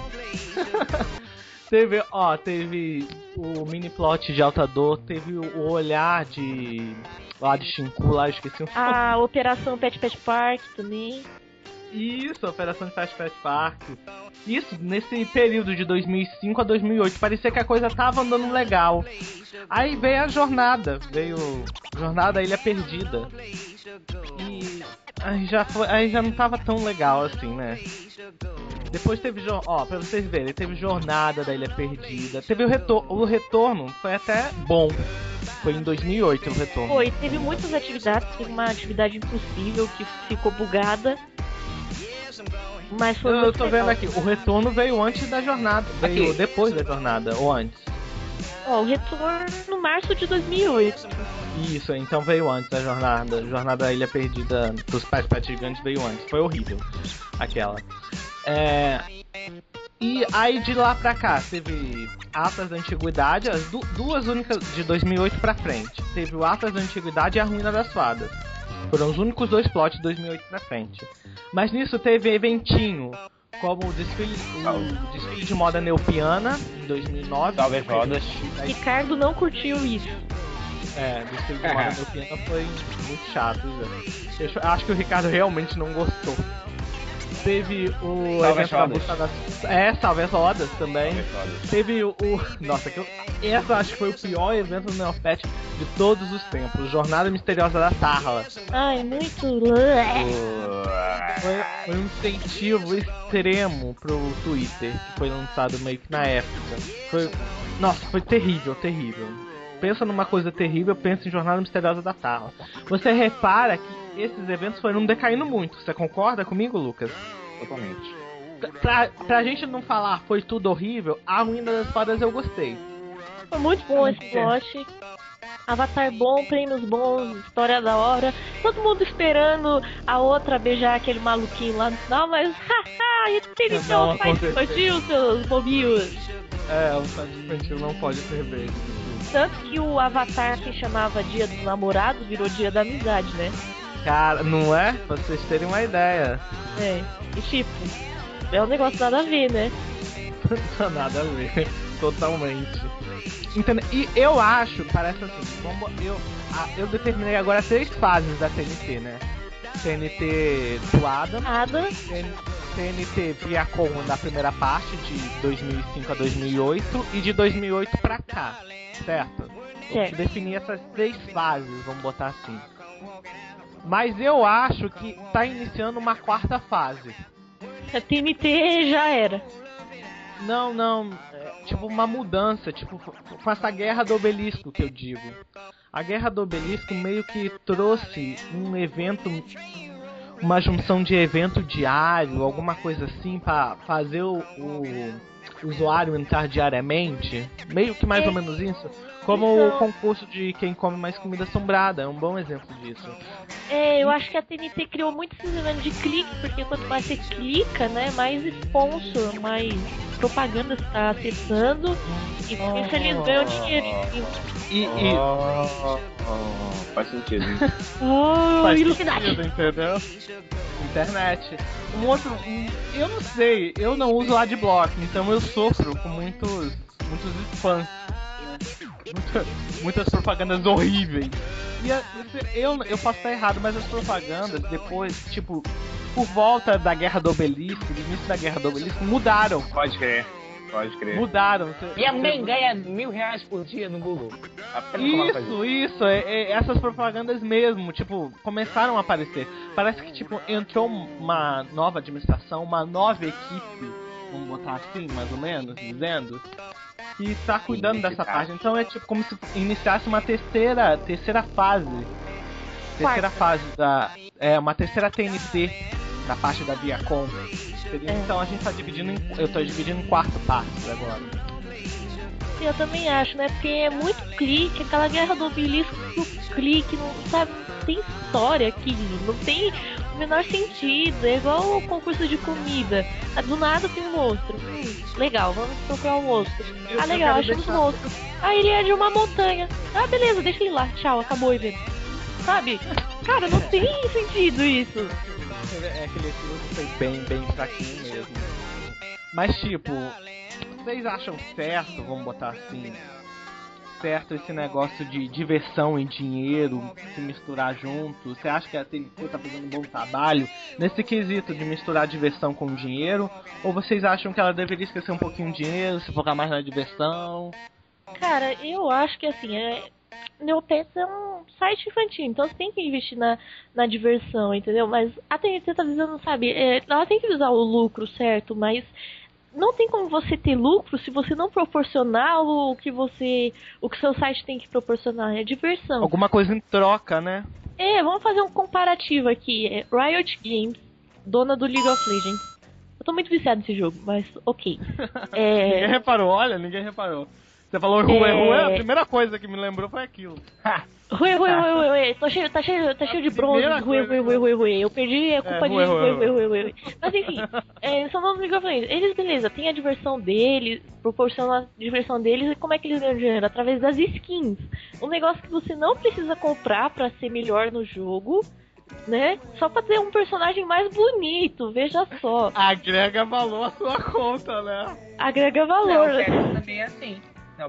Teve o mini plot de Alta Dor, teve o olhar de. Lá de Shinku, lá, esqueci o nome. A Operação Pet Park também. Isso, a Operação de Pet Park. Isso, nesse período de 2005 a 2008, parecia que a coisa tava andando legal. Aí veio a jornada, Jornada à Ilha Perdida. E aí já não tava tão legal assim, né? Depois teve, pra vocês verem, teve Jornada da Ilha Perdida. Teve o retorno, foi até bom. Foi em 2008 o retorno. Foi, teve muitas atividades, teve uma atividade impossível que ficou bugada. Mas foi eu tô vendo aqui, o retorno veio antes da jornada, veio depois da jornada, ou antes? O retorno no março de 2008. Isso, então veio antes da jornada. Jornada da Ilha Perdida dos Pais Gigantes veio antes, foi horrível aquela. E aí de lá pra cá, teve Atlas da Antiguidade, as duas únicas de 2008 pra frente. Teve o Atlas da Antiguidade e a Ruína das Fadas. Foram os únicos dois plots de 2008 pra frente. Mas nisso teve eventinho, como o desfile de moda neopiana, em 2009. Talvez rodas. Ricardo não curtiu isso. O desfile de moda neopiana foi muito chato, já. Eu acho que o Ricardo realmente não gostou. Teve o evento da Busca das... Salve as Rodas também. Teve o... Nossa, essa acho que foi o pior evento do Neopet de todos os tempos. Jornada Misteriosa da Tarla. Ai, muito... Foi um incentivo extremo pro Twitter, que foi lançado meio que na época. Nossa, foi terrível, terrível. Pensa numa coisa terrível, pensa em Jornada Misteriosa da Tarla. Você repara que esses eventos foram decaindo muito. Você concorda comigo, Lucas? Totalmente. Pra gente não falar foi tudo horrível, a Ruína das Fadas eu gostei. Foi muito bom esse plot. Avatar bom, prêmios bons, história da hora. Todo mundo esperando a outra beijar aquele maluquinho lá no final, mas haha, ele não faz infantil, seus bobinhos. O faz infantil não pode ser beijo. Tanto que o Avatar que chamava Dia dos Namorados virou Dia da Amizade, né? Cara, não é? Pra vocês terem uma ideia. E tipo, é um negócio nada a ver, né? Nada a ver, totalmente. Entendeu? E eu acho, parece assim, eu determinei agora 3 fases da TNT, né? TNT do Adam. TNT Viacom da primeira parte, de 2005 a 2008, e de 2008 pra cá, certo? Eu defini essas 3 fases, vamos botar assim. Mas eu acho que tá iniciando uma 4ª fase. A TNT já era. Não, tipo uma mudança, tipo com essa Guerra do Obelisco que eu digo. A Guerra do Obelisco meio que trouxe um evento, uma junção de evento diário, alguma coisa assim, pra fazer o usuário entrar diariamente. Meio que mais ou menos isso. Como o concurso de quem come mais comida assombrada, é um bom exemplo disso. Eu acho que a TNT criou muito esse elemento de clique, porque quanto mais você clica, né, mais sponsor, mais propaganda você tá acessando, e com isso eles ganham dinheiro. Faz sentido. Faz sentido, entendeu? Internet. Eu não sei, eu não uso Adblock, então eu sofro com muitos spams. Muitas propagandas horríveis. E eu posso estar errado, mas as propagandas depois, tipo, por volta da Guerra do Obelisco, do início da Guerra do Obelisco, mudaram. Pode crer. Mudaram. Minha mãe ganha R$1.000 por dia no Google. Isso. Essas propagandas mesmo, tipo, começaram a aparecer. Parece que, tipo, entrou uma nova administração, uma nova equipe, vamos botar assim, mais ou menos, dizendo, que tá cuidando dessa página. Então é tipo como se iniciasse uma terceira fase. Terceira fase uma terceira TNT da parte da Viacom. Então a gente tá dividindo eu tô dividindo em 4 partes agora. Eu também acho, né? Porque é muito clique, aquela Guerra do Obelisco do clique, não tem história aqui, não tem o menor sentido. É igual o concurso de comida. Do nada tem um monstro. Legal, vamos procurar um monstro. Legal, achamos um monstro. Ele é de uma montanha. Beleza, deixa ele lá. Tchau, acabou o evento. sabe? Cara, não tem sentido isso. É aquele filme foi bem fraquinho mesmo. Mas tipo, vocês acham certo, vamos botar assim, certo esse negócio de diversão e dinheiro se misturar junto? Você acha que a TNT tá fazendo um bom trabalho nesse quesito de misturar diversão com dinheiro? Ou vocês acham que ela deveria esquecer um pouquinho de dinheiro, se focar mais na diversão? Cara, eu acho que assim, Neopets é um site infantil, então você tem que investir na diversão, entendeu? Mas a TNT tá visando, sabe, ela tem que usar o lucro, certo? Mas não tem como você ter lucro se você não proporcionar o que seu site tem que proporcionar, é diversão. Alguma coisa em troca, né? Vamos fazer um comparativo aqui. Riot Games, dona do League of Legends. Eu tô muito viciado nesse jogo, mas ok. Ninguém reparou, olha, ninguém reparou. Você falou Rue, a primeira coisa que me lembrou foi aquilo. Rue. Tá cheio de bronze. Rue. Eu perdi a culpa de Rue. Mas enfim, são donos do League of Legends. Eles, beleza, tem a diversão deles, proporcionam a diversão deles. E como é que eles ganham dinheiro? Através das skins. Um negócio que você não precisa comprar pra ser melhor no jogo, né? Só pra ter um personagem mais bonito, veja só. Agrega valor à sua conta, né? Agrega valor. Não, o PES também é assim.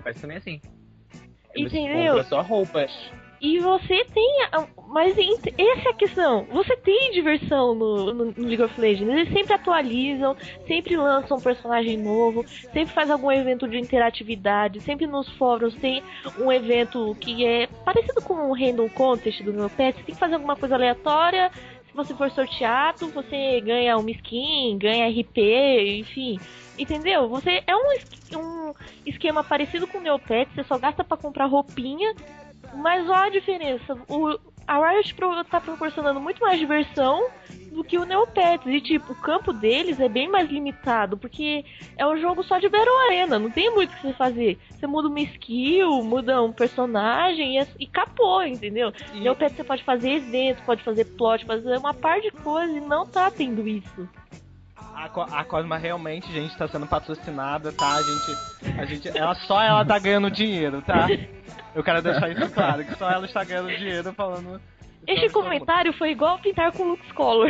Entendeu? Você compra só roupas. E você tem... Mas essa é a questão. Você tem diversão no League of Legends. Eles sempre atualizam, sempre lançam um personagem novo, sempre faz algum evento de interatividade, sempre nos fóruns tem um evento que é parecido com o Random Contest do Neopets. Você tem que fazer alguma coisa aleatória. Se você for sorteado, você ganha uma skin, ganha RP, enfim... Entendeu? Você é um esquema parecido com o Neopets, você só gasta pra comprar roupinha, mas olha a diferença. A Riot tá proporcionando muito mais diversão do que o Neopets. E tipo, o campo deles é bem mais limitado, porque é um jogo só de Battle Arena, não tem muito o que você fazer. Você muda uma skill, muda um personagem e acabou, entendeu? Neopets você pode fazer eventos, pode fazer plot, pode fazer uma par de coisas e não tá tendo isso. A Cosma realmente, gente, tá sendo patrocinada, tá? Ela tá ganhando dinheiro, tá? Eu quero deixar isso claro, que só ela está ganhando dinheiro falando... Este comentário foi igual pintar com Lux Color.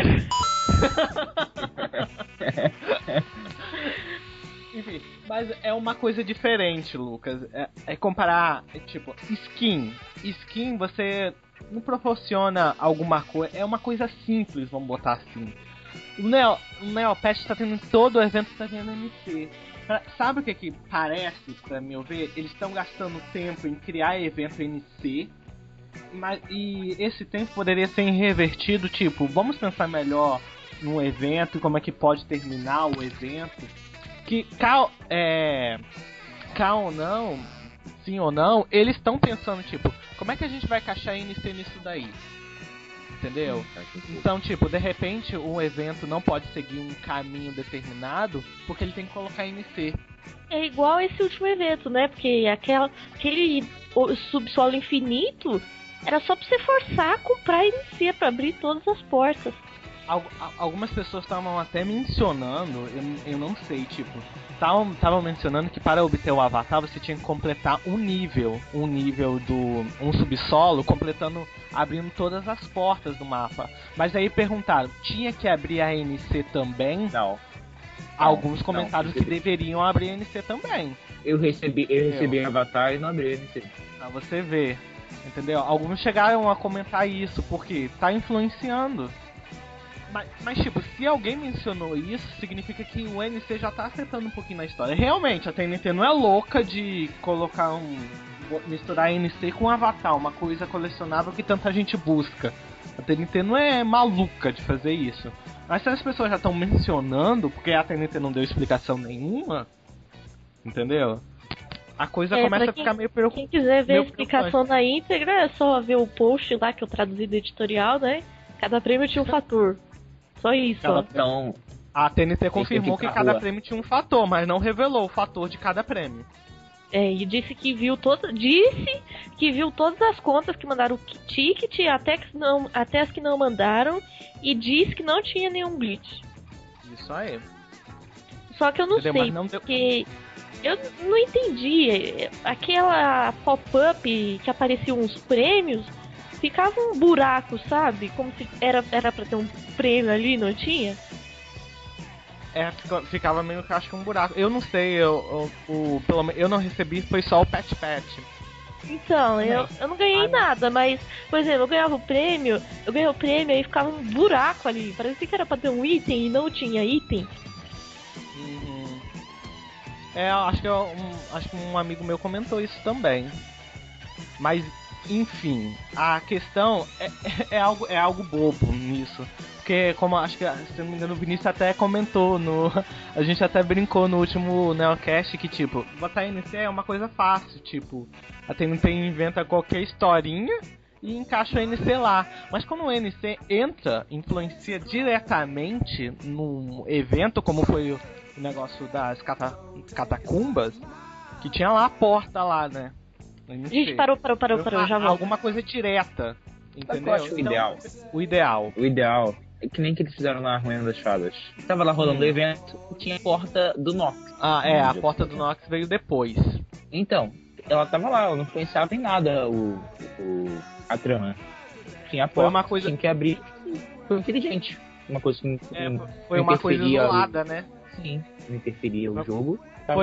Enfim, mas é uma coisa diferente, Lucas. É comparar, tipo, skin. Skin você não proporciona alguma coisa, é uma coisa simples, vamos botar assim. O Neopets tá tendo todo o evento, tá tendo MC. Sabe o que parece, pra meu ver? Eles estão gastando tempo em criar evento NC, e esse tempo poderia ser revertido, tipo, vamos pensar melhor no evento, como é que pode terminar o evento. Que, ou não, sim ou não, eles estão pensando, tipo, como é que a gente vai encaixar NC nisso daí? Entendeu? Então, tipo, de repente o evento não pode seguir um caminho determinado porque ele tem que colocar NC. É igual esse último evento, né? Porque aquele subsolo infinito era só pra você forçar a comprar NC pra abrir todas as portas. Algumas pessoas estavam até mencionando, eu não sei, tipo, estavam mencionando que para obter o avatar você tinha que completar um nível um subsolo, abrindo todas as portas do mapa. Mas aí perguntaram, tinha que abrir a NC também? Não. Alguns comentaram que deveriam abrir a NC também. Eu recebi avatar e não abri a NC. Pra você ver, entendeu? Alguns chegaram a comentar isso, porque tá influenciando. Mas tipo, se alguém mencionou isso, significa que o NC já tá afetando um pouquinho na história. Realmente, a TNT não é louca de misturar NC com Avatar, uma coisa colecionável que tanta gente busca. A TNT não é maluca de fazer isso. Mas se as pessoas já estão mencionando, porque a TNT não deu explicação nenhuma, entendeu? A coisa começa a ficar meio preocupada. Quem quiser ver a explicação na íntegra, é só ver o post lá que eu traduzi do editorial, né? Cada prêmio tinha um fator. Só isso. Então, a TNT confirmou que cada prêmio tinha um fator, mas não revelou o fator de cada prêmio. E disse que viu todas as contas que mandaram o ticket, até as que não mandaram, e disse que não tinha nenhum glitch. Isso aí. Só que eu não sei, porque eu não entendi. Aquela pop-up que apareciam uns prêmios ficava um buraco, sabe? Como se era pra ter um prêmio ali, não tinha? Ficava meio que acho que um buraco. Eu não sei, pelo menos eu não recebi, foi só o Pet Pet. Então, eu não ganhei nada, mas, por exemplo, eu ganhei o prêmio e ficava um buraco ali. Parecia que era pra ter um item e não tinha item. Uhum. Acho que um amigo meu comentou isso também. Mas, enfim, a questão é algo bobo nisso. Porque, como acho que, se não me engano, o Vinícius até comentou, a gente até brincou no último Neocast que, tipo, botar NC é uma coisa fácil, tipo, a TNT inventa qualquer historinha e encaixa o NC lá. Mas quando o NC influencia diretamente num evento, como foi o negócio das catacumbas, que tinha lá a porta lá, né? Gente, parou, já volto. Alguma coisa direta, entendeu? Eu acho O ideal é que nem que eles fizeram na Ruína das Fadas. Tava lá rolando o evento e tinha a porta do Nox. A porta do Nox veio depois. Então, ela tava lá, ela não influenciava em nada a trama. Tinha a porta, uma coisa... tinha que abrir. Foi inteligente. Uma coisa que foi uma coisa isolada, né? Sim, não interferia o jogo.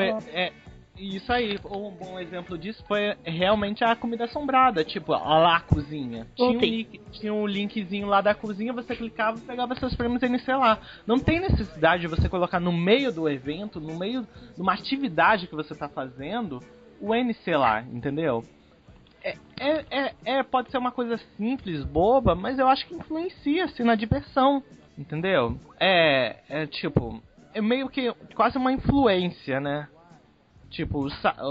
Isso aí, um bom exemplo disso foi realmente a comida assombrada, tipo, lá a cozinha. Tinha um linkzinho lá da cozinha, você clicava e pegava seus prêmios NC lá. Não tem necessidade de você colocar no meio do evento, no meio de uma atividade que você tá fazendo, o NC lá, entendeu? Pode ser uma coisa simples, boba, mas eu acho que influencia, assim, na diversão, entendeu? Tipo, é meio que quase uma influência, né? Tipo,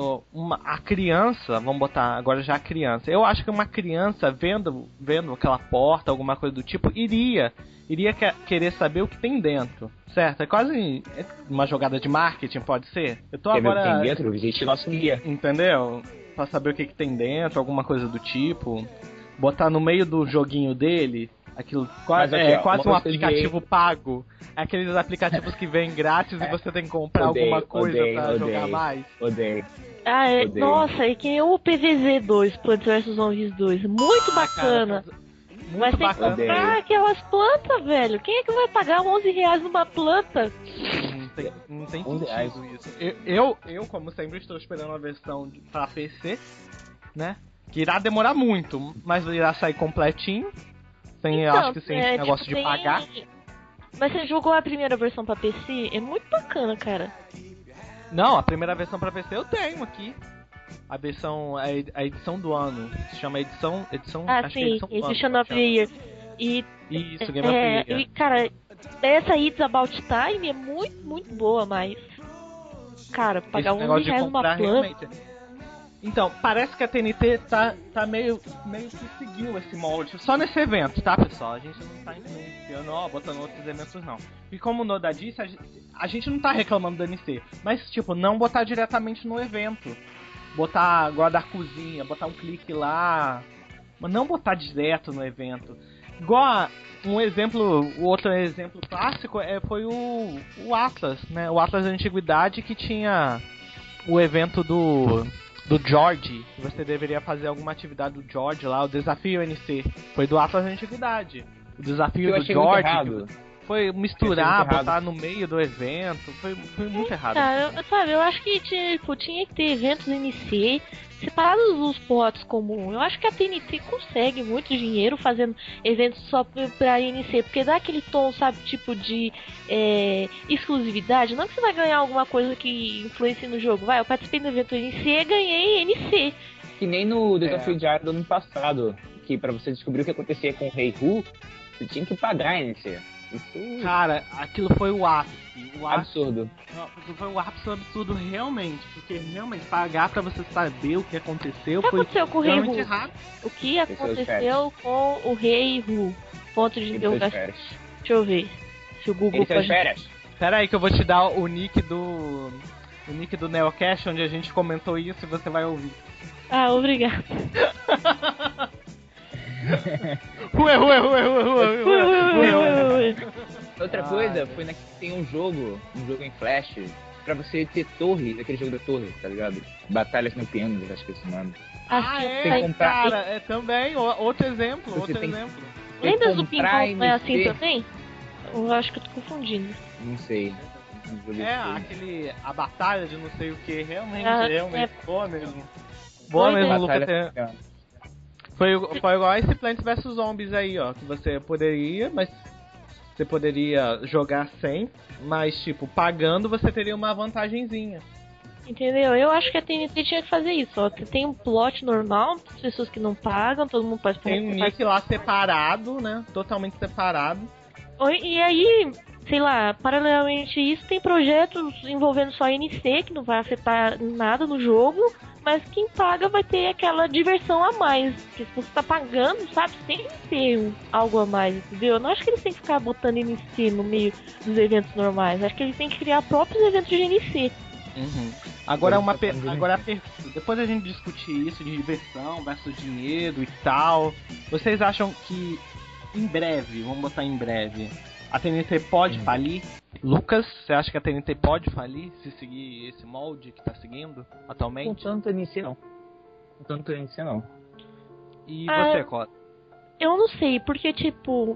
a criança, vamos botar agora já a criança. Eu acho que uma criança vendo aquela porta, alguma coisa do tipo, iria querer saber o que tem dentro, certo? É quase uma jogada de marketing, pode ser? Eu tô agora... Ver o que tem dentro, visite nosso guia. Entendeu? Pra saber o que tem dentro, alguma coisa do tipo. Botar no meio do joguinho dele... Aquilo quase um aplicativo pago. Aqueles aplicativos que vêm grátis e você tem que comprar alguma coisa pra jogar mais. Odeio. Nossa, e que o PVZ2, Plants vs Zombies 2. Muito bacana. Cara, mas tem que comprar aquelas plantas, velho. Quem é que vai pagar R$11 numa planta? Não tem sentido isso. Eu, como sempre, estou esperando a versão pra PC, né? Que irá demorar muito, mas irá sair completinho. Eu acho que sem negócio de pagar. Mas você jogou a primeira versão pra PC? É muito bacana, cara. Não, a primeira versão pra PC eu tenho aqui. A edição do ano. Se chama edição acho que é edição do ano. Edition of the Year. Isso, Game of the Year. E, cara, essa It's About Time é muito, muito boa, mas... Cara, pagar R$11 numa planta... Realmente. Então, parece que a TNT tá meio que seguiu esse molde. Só nesse evento, tá, pessoal? A gente não tá influenciando, botando outros eventos, não. E como o Noda disse, a gente não tá reclamando do NC. Mas, tipo, não botar diretamente no evento. Botar agora da cozinha, botar um clique lá. Mas não botar direto no evento. Igual o outro exemplo clássico foi o Atlas, né? O Atlas da Antiguidade, que tinha o evento do George, que você deveria fazer alguma atividade do George lá, o desafio NC. Foi do Atlas da Antiguidade. O desafio do George foi misturar, botar no meio do evento. Foi muito errado. Cara, eu acho que tinha que ter eventos NC separados dos potes comuns. Eu acho que a TNT consegue muito dinheiro fazendo eventos só pra NC, porque dá aquele tom, sabe, tipo de exclusividade. Não que você vai ganhar alguma coisa que influencie no jogo. Eu participei do evento NC e ganhei NC. Que nem no Desafio Diário do ano passado, que pra você descobrir o que acontecia com o Rei Hu, você tinha que pagar NC. Isso... Cara, aquilo foi o ápice. Absurdo. Não, foi um ápice absurdo realmente, porque realmente pagar pra você saber o que aconteceu foi aconteceu com o Rei Hu? Errado. O que aconteceu com o Rei Hu? Ponto de interrogação. Deixa eu ver se o Google pode... Pera aí que eu vou te dar o nick do Neocast, onde a gente comentou isso e você vai ouvir. Ah, obrigado. Outra coisa foi tem um jogo em Flash pra você ter torre, aquele jogo da torre, tá ligado? Batalhas no piano, acho que é esse nome. Tem que comprar. Cara, também, outro exemplo. Lembra do Pinball, não é assim também? Eu acho que eu tô confundindo. Não sei. A batalha de não sei o que, realmente boa mesmo. Boa mesmo, Lucas. Foi igual esse Plants vs Zombies aí, ó, que você poderia jogar sem, mas tipo, pagando você teria uma vantagenzinha. Entendeu? Eu acho que a TNT tinha que fazer isso, ó. Tem um plot normal, as pessoas que não pagam, todo mundo pode pagar. Tem um nick lá separado, né? Totalmente separado. E aí, sei lá, paralelamente a isso, tem projetos envolvendo só a NC, que não vai afetar nada no jogo, mas quem paga vai ter aquela diversão a mais. Porque se você tá pagando, sabe, tem que ter algo a mais, entendeu? Eu não acho que eles têm que ficar botando NC no meio dos eventos normais. Acho que eles têm que criar próprios eventos de NC. Uhum. Depois a gente discutir isso de diversão versus dinheiro e tal, vocês acham que em breve, vamos botar em breve, a TNT pode falir? Lucas, você acha que a TNT pode falir se seguir esse molde que tá seguindo atualmente? Com tanto NC não. E você, Cota? Eu não sei, porque tipo,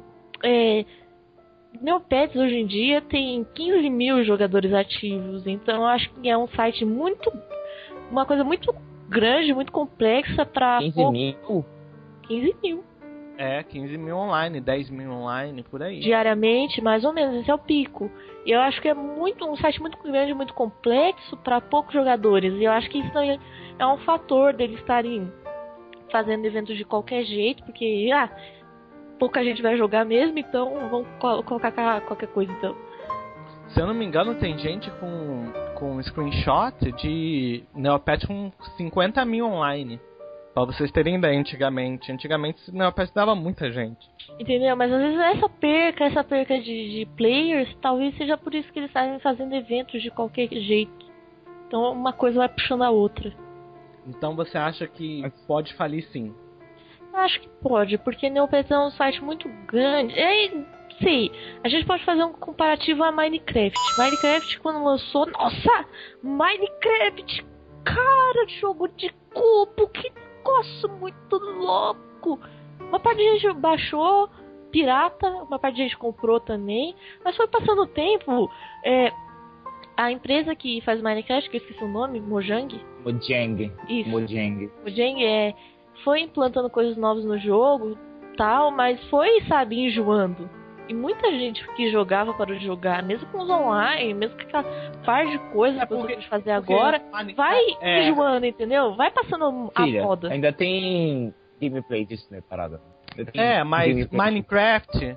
Neopets hoje em dia tem 15 mil jogadores ativos, então eu acho que é um site uma coisa muito grande, muito complexa pra... 15 mil? 15 mil. 15 mil online, 10 mil online, por aí. Diariamente, mais ou menos, esse é o pico. E eu acho que é um site muito grande, muito complexo para poucos jogadores. E eu acho que isso é um fator deles estarem fazendo eventos de qualquer jeito, porque pouca gente vai jogar mesmo, então vamos colocar qualquer coisa então. Se eu não me engano, tem gente com screenshot de Neopet com 50 mil online. Pra vocês terem ideia, antigamente Neopet dava muita gente. Entendeu? Mas às vezes essa perca de players, talvez seja por isso que eles estarem fazendo eventos de qualquer jeito. Então uma coisa vai puxando a outra. Então você acha que pode falir sim? Acho que pode, porque Neopets é um site muito grande. Sim, a gente pode fazer um comparativo a Minecraft. Minecraft quando lançou, nossa! Minecraft! Cara, jogo de cubo, que negócio muito louco! Uma parte de gente baixou, pirata, uma parte de gente comprou também, mas foi passando o tempo, a empresa que faz Minecraft, que eu esqueci o nome, Mojang? Isso. Mojang foi implantando coisas novas no jogo, tal, mas foi, sabe, enjoando. E muita gente que jogava para jogar, mesmo com os online, mesmo com aquela par de coisas que você pode fazer agora, vai enjoando, entendeu? Vai passando a moda. Ainda tem gameplay disso, né, parada. Mas Minecraft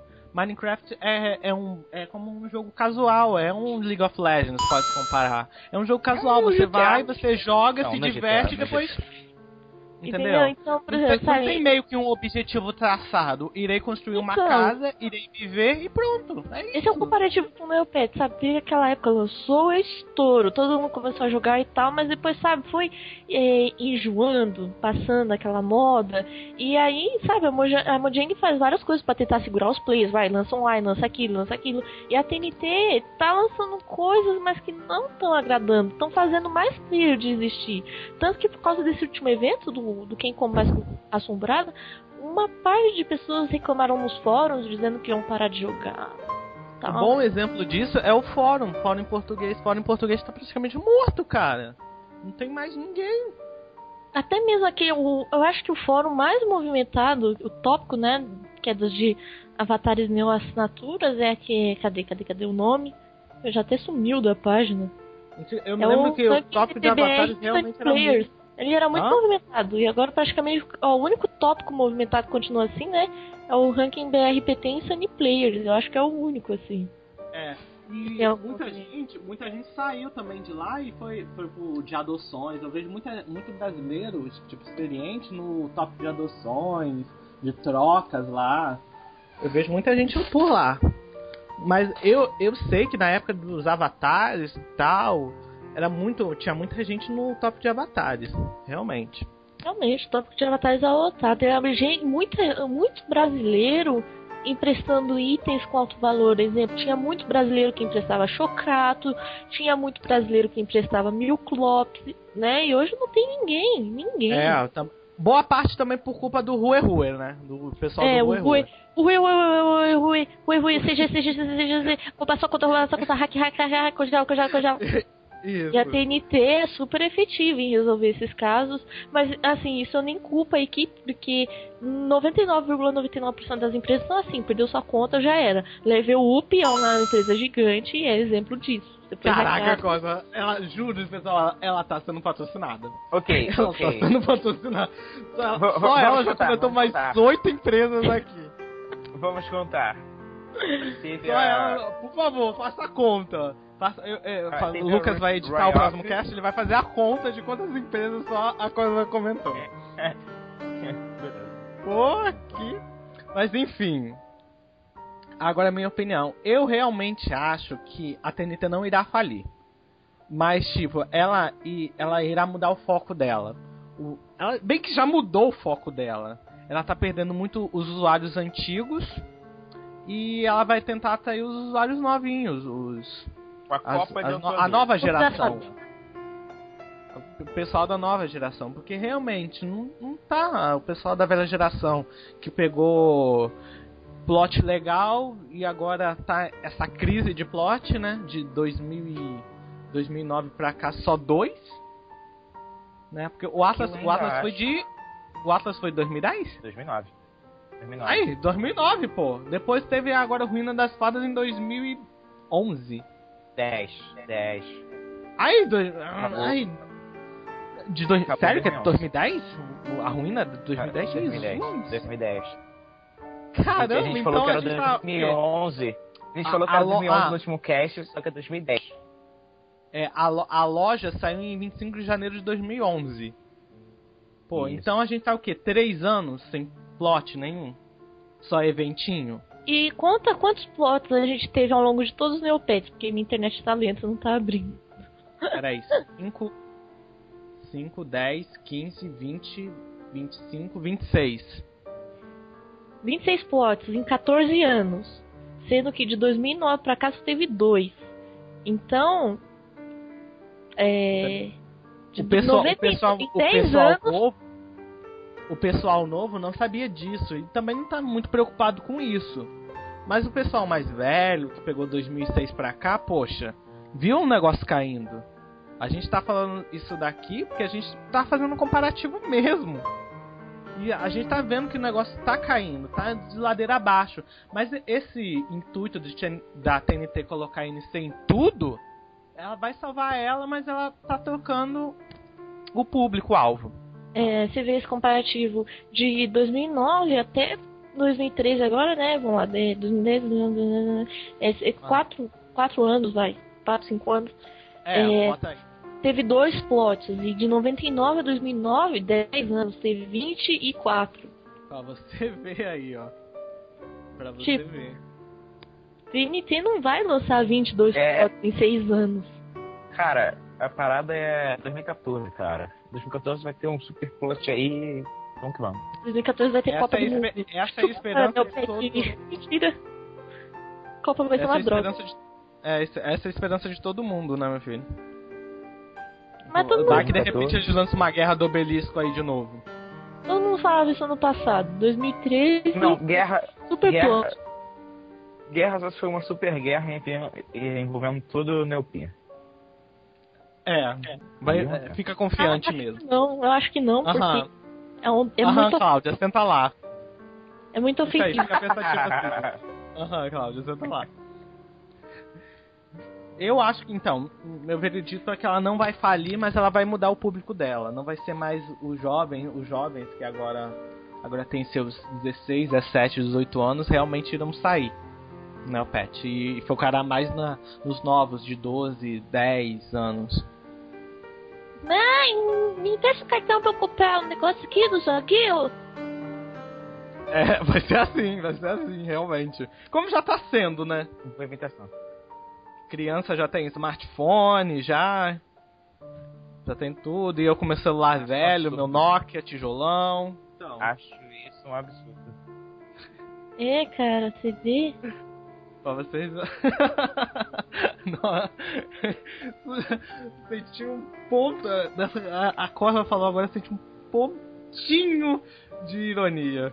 é como um jogo casual, é um League of Legends, pode comparar. É um jogo casual, você vai, você joga, se diverte e depois... Entendeu? Então, por exemplo, não tem meio que um objetivo traçado. Irei construir uma casa, irei viver e pronto. Esse é um comparativo com o Neopets, sabe? Desde aquela época lançou estouro, todo mundo começou a jogar e tal, mas depois, sabe, foi enjoando, passando aquela moda. E aí, sabe, a Mojang faz várias coisas pra tentar segurar os players, lança online, lança aquilo. E a TNT tá lançando coisas, mas que não estão agradando, estão fazendo mais player desistir. Tanto que por causa desse último evento do Quem Come Mais Assombrada, uma parte de pessoas reclamaram nos fóruns dizendo que iam parar de jogar. Tá? Um bom exemplo disso é o fórum em português. Fórum em português tá praticamente morto, cara. Não tem mais ninguém. Até mesmo aqui, eu acho que o fórum mais movimentado, o tópico, né, que é dos de avatares neo assinaturas, é aqui, cadê o nome? Eu já até sumiu da página. Eu me lembro que o tópico de avatares realmente era muito... Ele era muito movimentado, e agora praticamente o único tópico movimentado que continua assim, né? É o ranking BRPT em Sunny Players. Eu acho que é o único, assim. E muita gente saiu também de lá e foi pro de adoções. Eu vejo muito brasileiro, tipo, experiente no top de adoções, de trocas lá. Eu vejo muita gente por lá. Mas eu sei que na época dos avatares e tal... tinha muita gente no top de avatares, realmente. Realmente, o tópico de avatares é lotado. Tem muito brasileiro emprestando itens com alto valor. Exemplo, tinha muito brasileiro que emprestava chocrato, tinha muito brasileiro que emprestava milclops, né? E hoje não tem ninguém. Boa parte também por culpa do Rue, né? Do pessoal do Rue. Rue, CG, vou passar conta, hack, cojal. Isso. E a TNT é super efetiva em resolver esses casos, mas assim, isso eu nem culpo a equipe, porque 99,99% das empresas são assim, perdeu sua conta, já era. Levei o peão na empresa gigante e é exemplo disso. Caraca, coisa, juro, pessoal, ela tá sendo patrocinada. Ok. Ela tá sendo patrocinada. Só ela já comentou mais 8 empresas aqui. Vamos contar. Só ela, por favor, faça a conta. O Lucas vai editar o próximo cast, ele vai fazer a conta de quantas empresas só a coisa comentou. Pô, aqui. Mas enfim. Agora a minha opinião. Eu realmente acho que a TNT não irá falir. Mas, tipo, ela irá mudar o foco dela. Ela bem que já mudou o foco dela. Ela tá perdendo muito os usuários antigos. E ela vai tentar atrair os usuários novinhos, a nova geração. O pessoal da nova geração. Porque realmente não tá o pessoal da velha geração que pegou plot legal e agora tá essa crise de plot, né? De 2009 pra cá, só 2. Né? Porque o Atlas foi de 2010? 2009. Aí, 2009, pô. Depois teve agora Ruína das Fadas em 2011. 10. Aí, sério que é 2010? A Ruína de 2010? 2010. Caramba, a gente falou que era 2011. A gente falou que era 2011 no último cast, só que é 2010. A loja saiu em 25 de janeiro de 2011. Pô, isso. Então a gente tá o quê? 3 anos sem plot nenhum? Só eventinho? E conta quantos plots a gente teve ao longo de todos os Neopets, porque minha internet tá lenta, não tá abrindo. Peraí, 5, 10, 15, 20, 25, 26. 26 plots em 14 anos. Sendo que de 2009 pra cá só teve 2. Então... O pessoal novo não sabia disso e também não tá muito preocupado com isso. Mas o pessoal mais velho, que pegou 2006 pra cá, poxa, viu um negócio caindo. A gente tá falando isso daqui porque a gente tá fazendo um comparativo mesmo. E a gente tá vendo que o negócio tá caindo, tá de ladeira abaixo. Mas esse intuito da TNT colocar a NC em tudo, ela vai salvar ela, mas ela tá trocando o público-alvo. Você vê esse comparativo de 2009 até 2013 agora, né? Vamos lá, 2010, 4 anos, vai. 4, 5 anos. Bota aí. Teve 2 plots, e de 99 a 2009, 10 anos, teve 24. Pra você ver aí, ó. Pra você ver. TNT não vai lançar 22 plots em 6 anos. Cara, a parada é 2014, cara. 2014 vai ter um super plot aí. Vamos que vamos. 2014 vai ter Copa do Mundo. Essa é a esperança de todo... Mentira. Copa vai ser uma droga. Essa é a esperança de todo mundo, né, meu filho? Mas todo mundo... que de repente eles lançam uma guerra do obelisco aí de novo. Todo mundo falava isso ano passado. 2013... Não, guerra... Super plot. Guerra só foi uma super guerra envolvendo todo o Neopia. Fica confiante mesmo. Não, eu acho que não, porque é muito... Cláudia, senta lá. É muito ofensivo. Fica pensativo assim. Cláudia, senta lá. Eu acho que, então, meu veredito é que ela não vai falir, mas ela vai mudar o público dela. Não vai ser mais os jovens que agora têm seus 16, 17, 18 anos, realmente irão sair. Né, o Pet? E focará mais nos novos de 12, 10 anos. Mãe, me empresta o cartão pra eu comprar um negócio aqui do joguinho. Vai ser assim, realmente. Como já tá sendo, né? Implementação. Criança já tem smartphone, já tem tudo. E eu com meu celular velho, meu Nokia, tijolão. Então, acho isso um absurdo. É, cara, você vê? Pra vocês. Senti um ponto. A Cosma falou agora, senti um pontinho de ironia.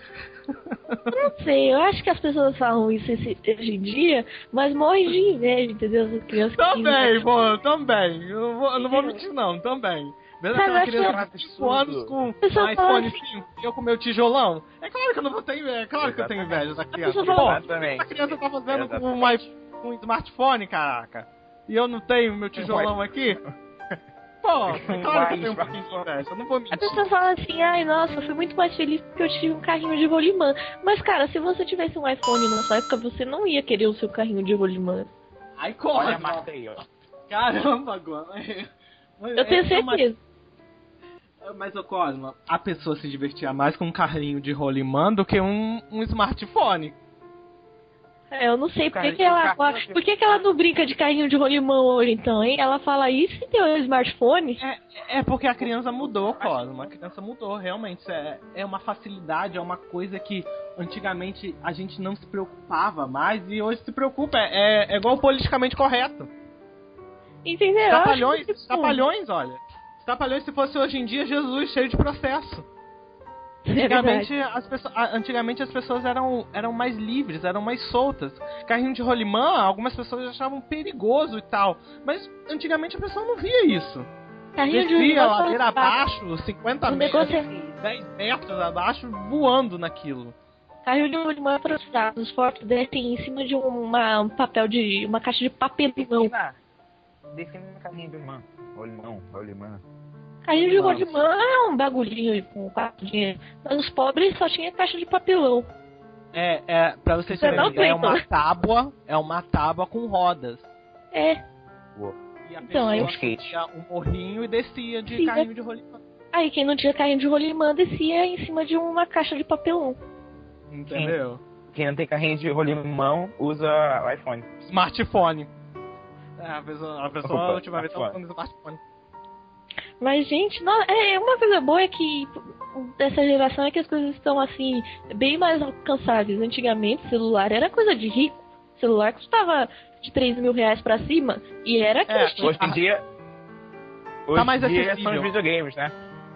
Não sei, eu acho que as pessoas falam isso hoje em dia, mas morrem de inveja, entendeu? As crianças Também, pô, também. Eu não vou mentir, não, também. Mesmo Cara, aquela criança que de 5 anos com um pessoa iPhone fala 5 e eu com meu tijolão. É claro que eu não vou ter inveja, é claro que eu tenho inveja da criança. pessoa fala- Pô, essa criança tá fazendo com um smartphone, caraca. E eu não tenho meu tijolão aqui. Pô, é claro que eu tenho um pouquinho de inveja, eu não vou A mentir. pessoa fala assim, ai, nossa, eu fui muito mais feliz porque eu tive um carrinho de rolimã. Mas, cara, se você tivesse um iPhone na sua época, você não ia querer o seu carrinho de rolimã. Ai, Olha a corre, marca aí, ó. caramba, agora. Eu tenho certeza. Mas, ô Cosma, a pessoa se divertia mais com um carrinho de rolimã do que um smartphone. É, eu não sei por que, Cara, que ela. o carrinho de- Por que, que ela não brinca de carrinho de rolimã hoje, então, hein? Ela fala isso e tem um smartphone. É porque a criança mudou, Cosma. A criança mudou, realmente. Isso é uma facilidade, é uma coisa que antigamente a gente não se preocupava mais e hoje se preocupa. É igual o politicamente correto. Entendeu? Eu acho Trapalhões, que, tipo, trapalhões, olha. Trapalhões, se fosse hoje em dia, Jesus cheio de processo. é Antigamente, verdade. antigamente as pessoas eram mais livres, eram mais soltas. Carrinho de rolimã, algumas pessoas achavam perigoso e tal. Mas antigamente a pessoa não via isso. Carrinho de Descia rolimã. ladeira abaixo, 50 O metros, negócio é- 10 metros abaixo, voando naquilo. Carrinho de rolimã para os fracos. Os fortes descem em cima de um papel de. Uma caixa de papelão. Defina um carrinho de irmã. Rolimã. Carrinho de rolimã é um bagulhinho com 4 dinheiro. Mas os pobres só tinham caixa de papelão. Pra vocês Você terem não uma ideia, tem, é uma tábua com rodas. É. E a Então, aí pessoa um skate. fazia um morrinho e descia de Sim, carrinho de rolimã. Aí quem não tinha carrinho de rolimã descia em cima de uma caixa de papelão. Entendeu? Quem não tem carrinho de rolimão usa o iPhone. Smartphone. A pessoa Opa, a última vez tava smartphone. falando smartphone. Mas, gente, uma coisa boa é que dessa geração é que as coisas estão, assim, bem mais alcançáveis. Antigamente, celular era coisa de rico. Celular custava de 3 mil reais pra cima e era que Hoje em dia... Tá mais em dia são acessível. os videogames, né?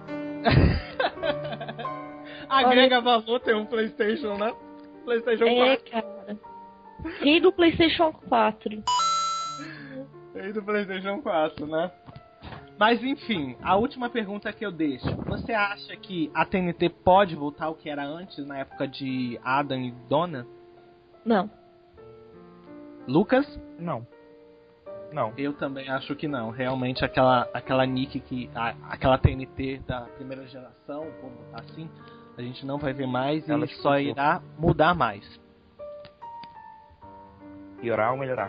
Agrega valor ter um PlayStation, né? PlayStation 4. É, cara. Rei do PlayStation 4. Rei do PlayStation 4, né? Mas enfim, a última pergunta que eu deixo. Você acha que a TNT pode voltar ao que era antes, na época de Adam e Donna? Não. Lucas? Não. Eu também acho que não. Realmente aquela Nick aquela TNT da primeira geração, vou botar assim, a gente não vai ver mais Ela e só expulsou. irá mudar mais. Piorar ou melhorar?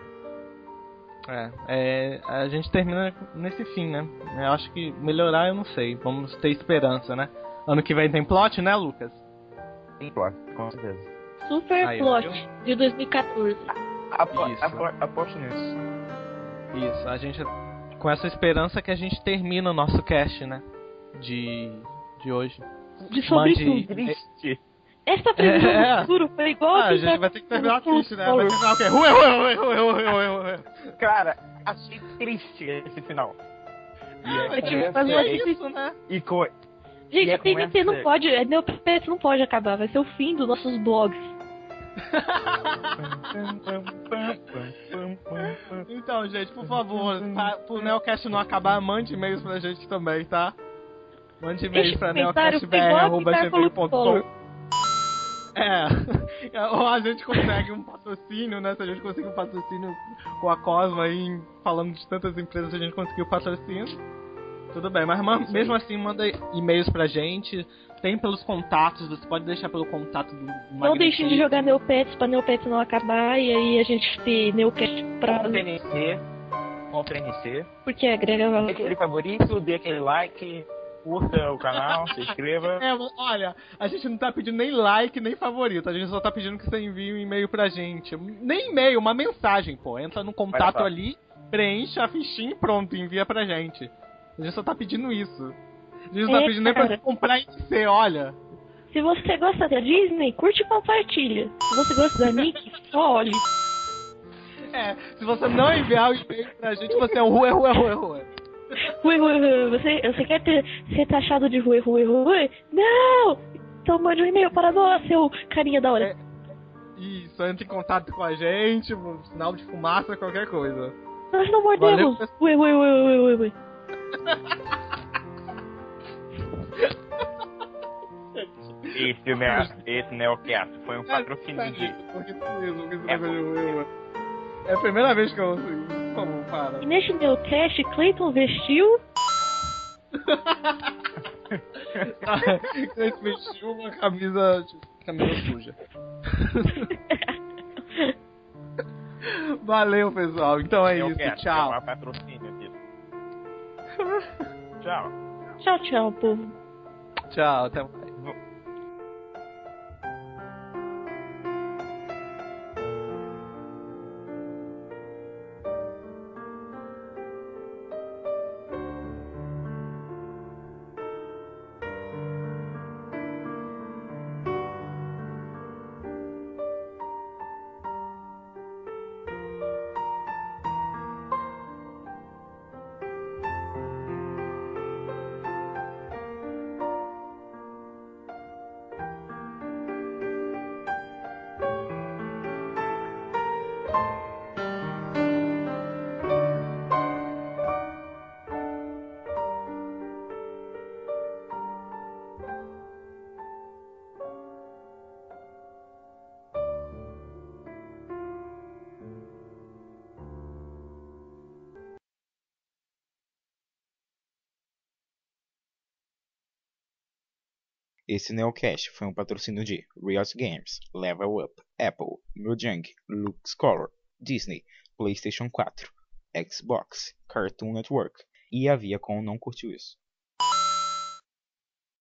A gente termina nesse fim, né? Eu acho que melhorar eu não sei. Vamos ter esperança, né? Ano que vem tem plot, né, Lucas? Sim, claro, com certeza. Super Aí, Plot viu? de 2014. Aposto nisso. Isso, a gente com essa esperança que a gente termina o nosso cast, né? De hoje. De sobretudo. Triste. Essa previsão É. do futuro foi igual A que gente vai ter que terminar triste, né? Vai terminar o quê? Rua. Cara, achei triste esse final. É tipo, mas É isso, né? E co... Gente, E a é TNT com não pode, Neopets não pode acabar, vai ser o fim dos nossos blogs. Então, gente, por favor, pro Neocast não acabar, mande e-mails pra gente também, tá? Mande e-mails Deixa pra comentário, foi igual a Guitar neocastbr@gmail.com. Ou a gente consegue um patrocínio, né? Se a gente conseguir um patrocínio com a Cosma aí, falando de tantas empresas, a gente conseguiu patrocínio. Tudo bem, mas mesmo assim, manda e-mails pra gente. Tem pelos contatos, você pode deixar pelo contato do Não Magnetic. deixem de jogar Neopets pra Neopets não acabar e aí a gente ter Neocast pra... Compre NC. Porque agrega Dê valor. aquele favorito, dê aquele like, curta o canal, se inscreva. Olha, a gente não tá pedindo nem like, nem favorito. A gente só tá pedindo que você envie um e-mail pra gente. Nem e-mail, uma mensagem, pô. Entra no contato Olha só. ali, preenche a fichinha e pronto, envia pra gente. A gente só tá pedindo isso. A gente não tá pedindo nem pra cara. comprar NC, olha. Se Se você gosta da Disney, curte e compartilha. Se você gosta da Nick, só olhe. Se você não enviar o e-mail pra gente, você é um ruê. Você quer ser taxado de ruê? Não! Então mande um e-mail para nós, seu carinha da hora. Isso, entre em contato com a gente, um sinal de fumaça, qualquer coisa. Nós não mordemos. Ué. Esse Neocast foi um patrocínio de... É a primeira vez que eu ouço isso. Como para? E neste Neocast, Clayton vestiu... Ele vestiu uma camisa suja. Valeu, pessoal. Então é isso. Tchau. É um patrocínio aqui. Tchau. Tchau, povo. Tchau, até mais. Esse Neocast foi um patrocínio de Riot Games, Level Up, Apple, Mojang, LuxColor, Disney, PlayStation 4, Xbox, Cartoon Network e a Viacom não curtiu isso.